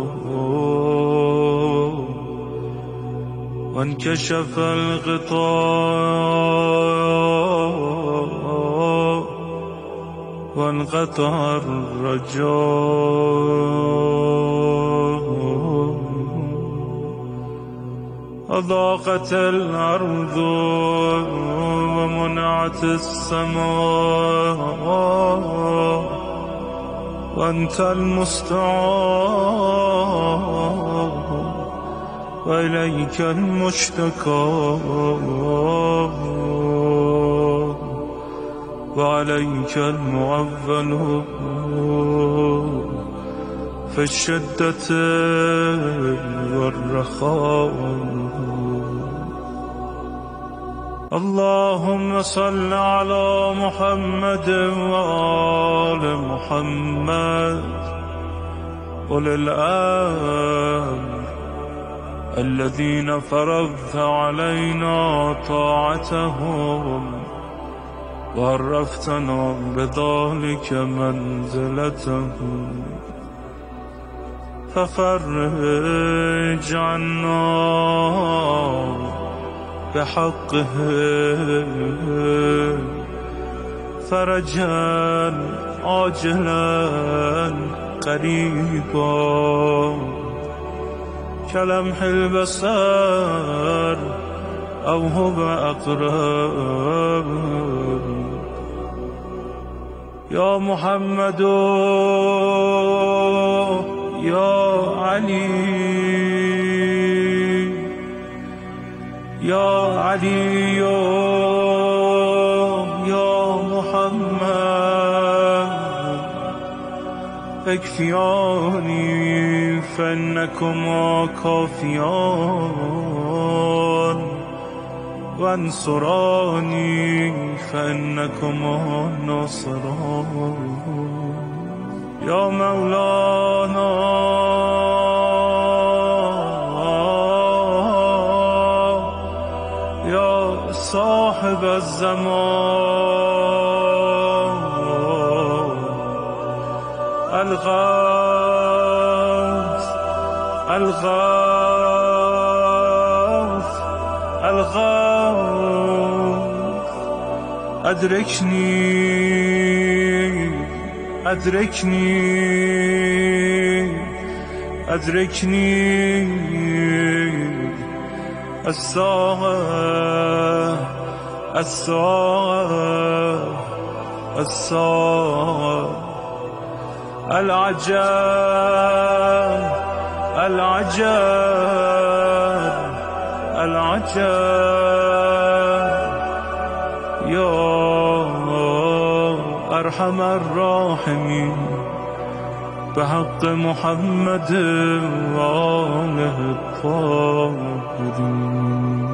وانكشف الغطاء وانقطع الرجاء أضاقت الأرض ومنعت السماء وأنت المستعان وإليك المشتكى وعليك المعول في الشدة والرخاء. اللهم صل على محمد وآل محمد أولي الأمر الذين فرضت علينا طاعتهم وعرفتنا بذلك منزلتهم ففرج عنا بحقه فرجا عاجلا قريبا كلمح البصر أو هو أقرب. يا محمد يا علي يا علي يا محمد اكفياني فإنكما كافيان وانصراني فإنكما ناصران يا مولانا يا صاحب الزمان الغوث الغوث الغوث أدركني أدركني أدركني الساعة الساعة الساعة العجب العجب العجب يا أرحم الراحمين بحق محمد وآله الطاهرين.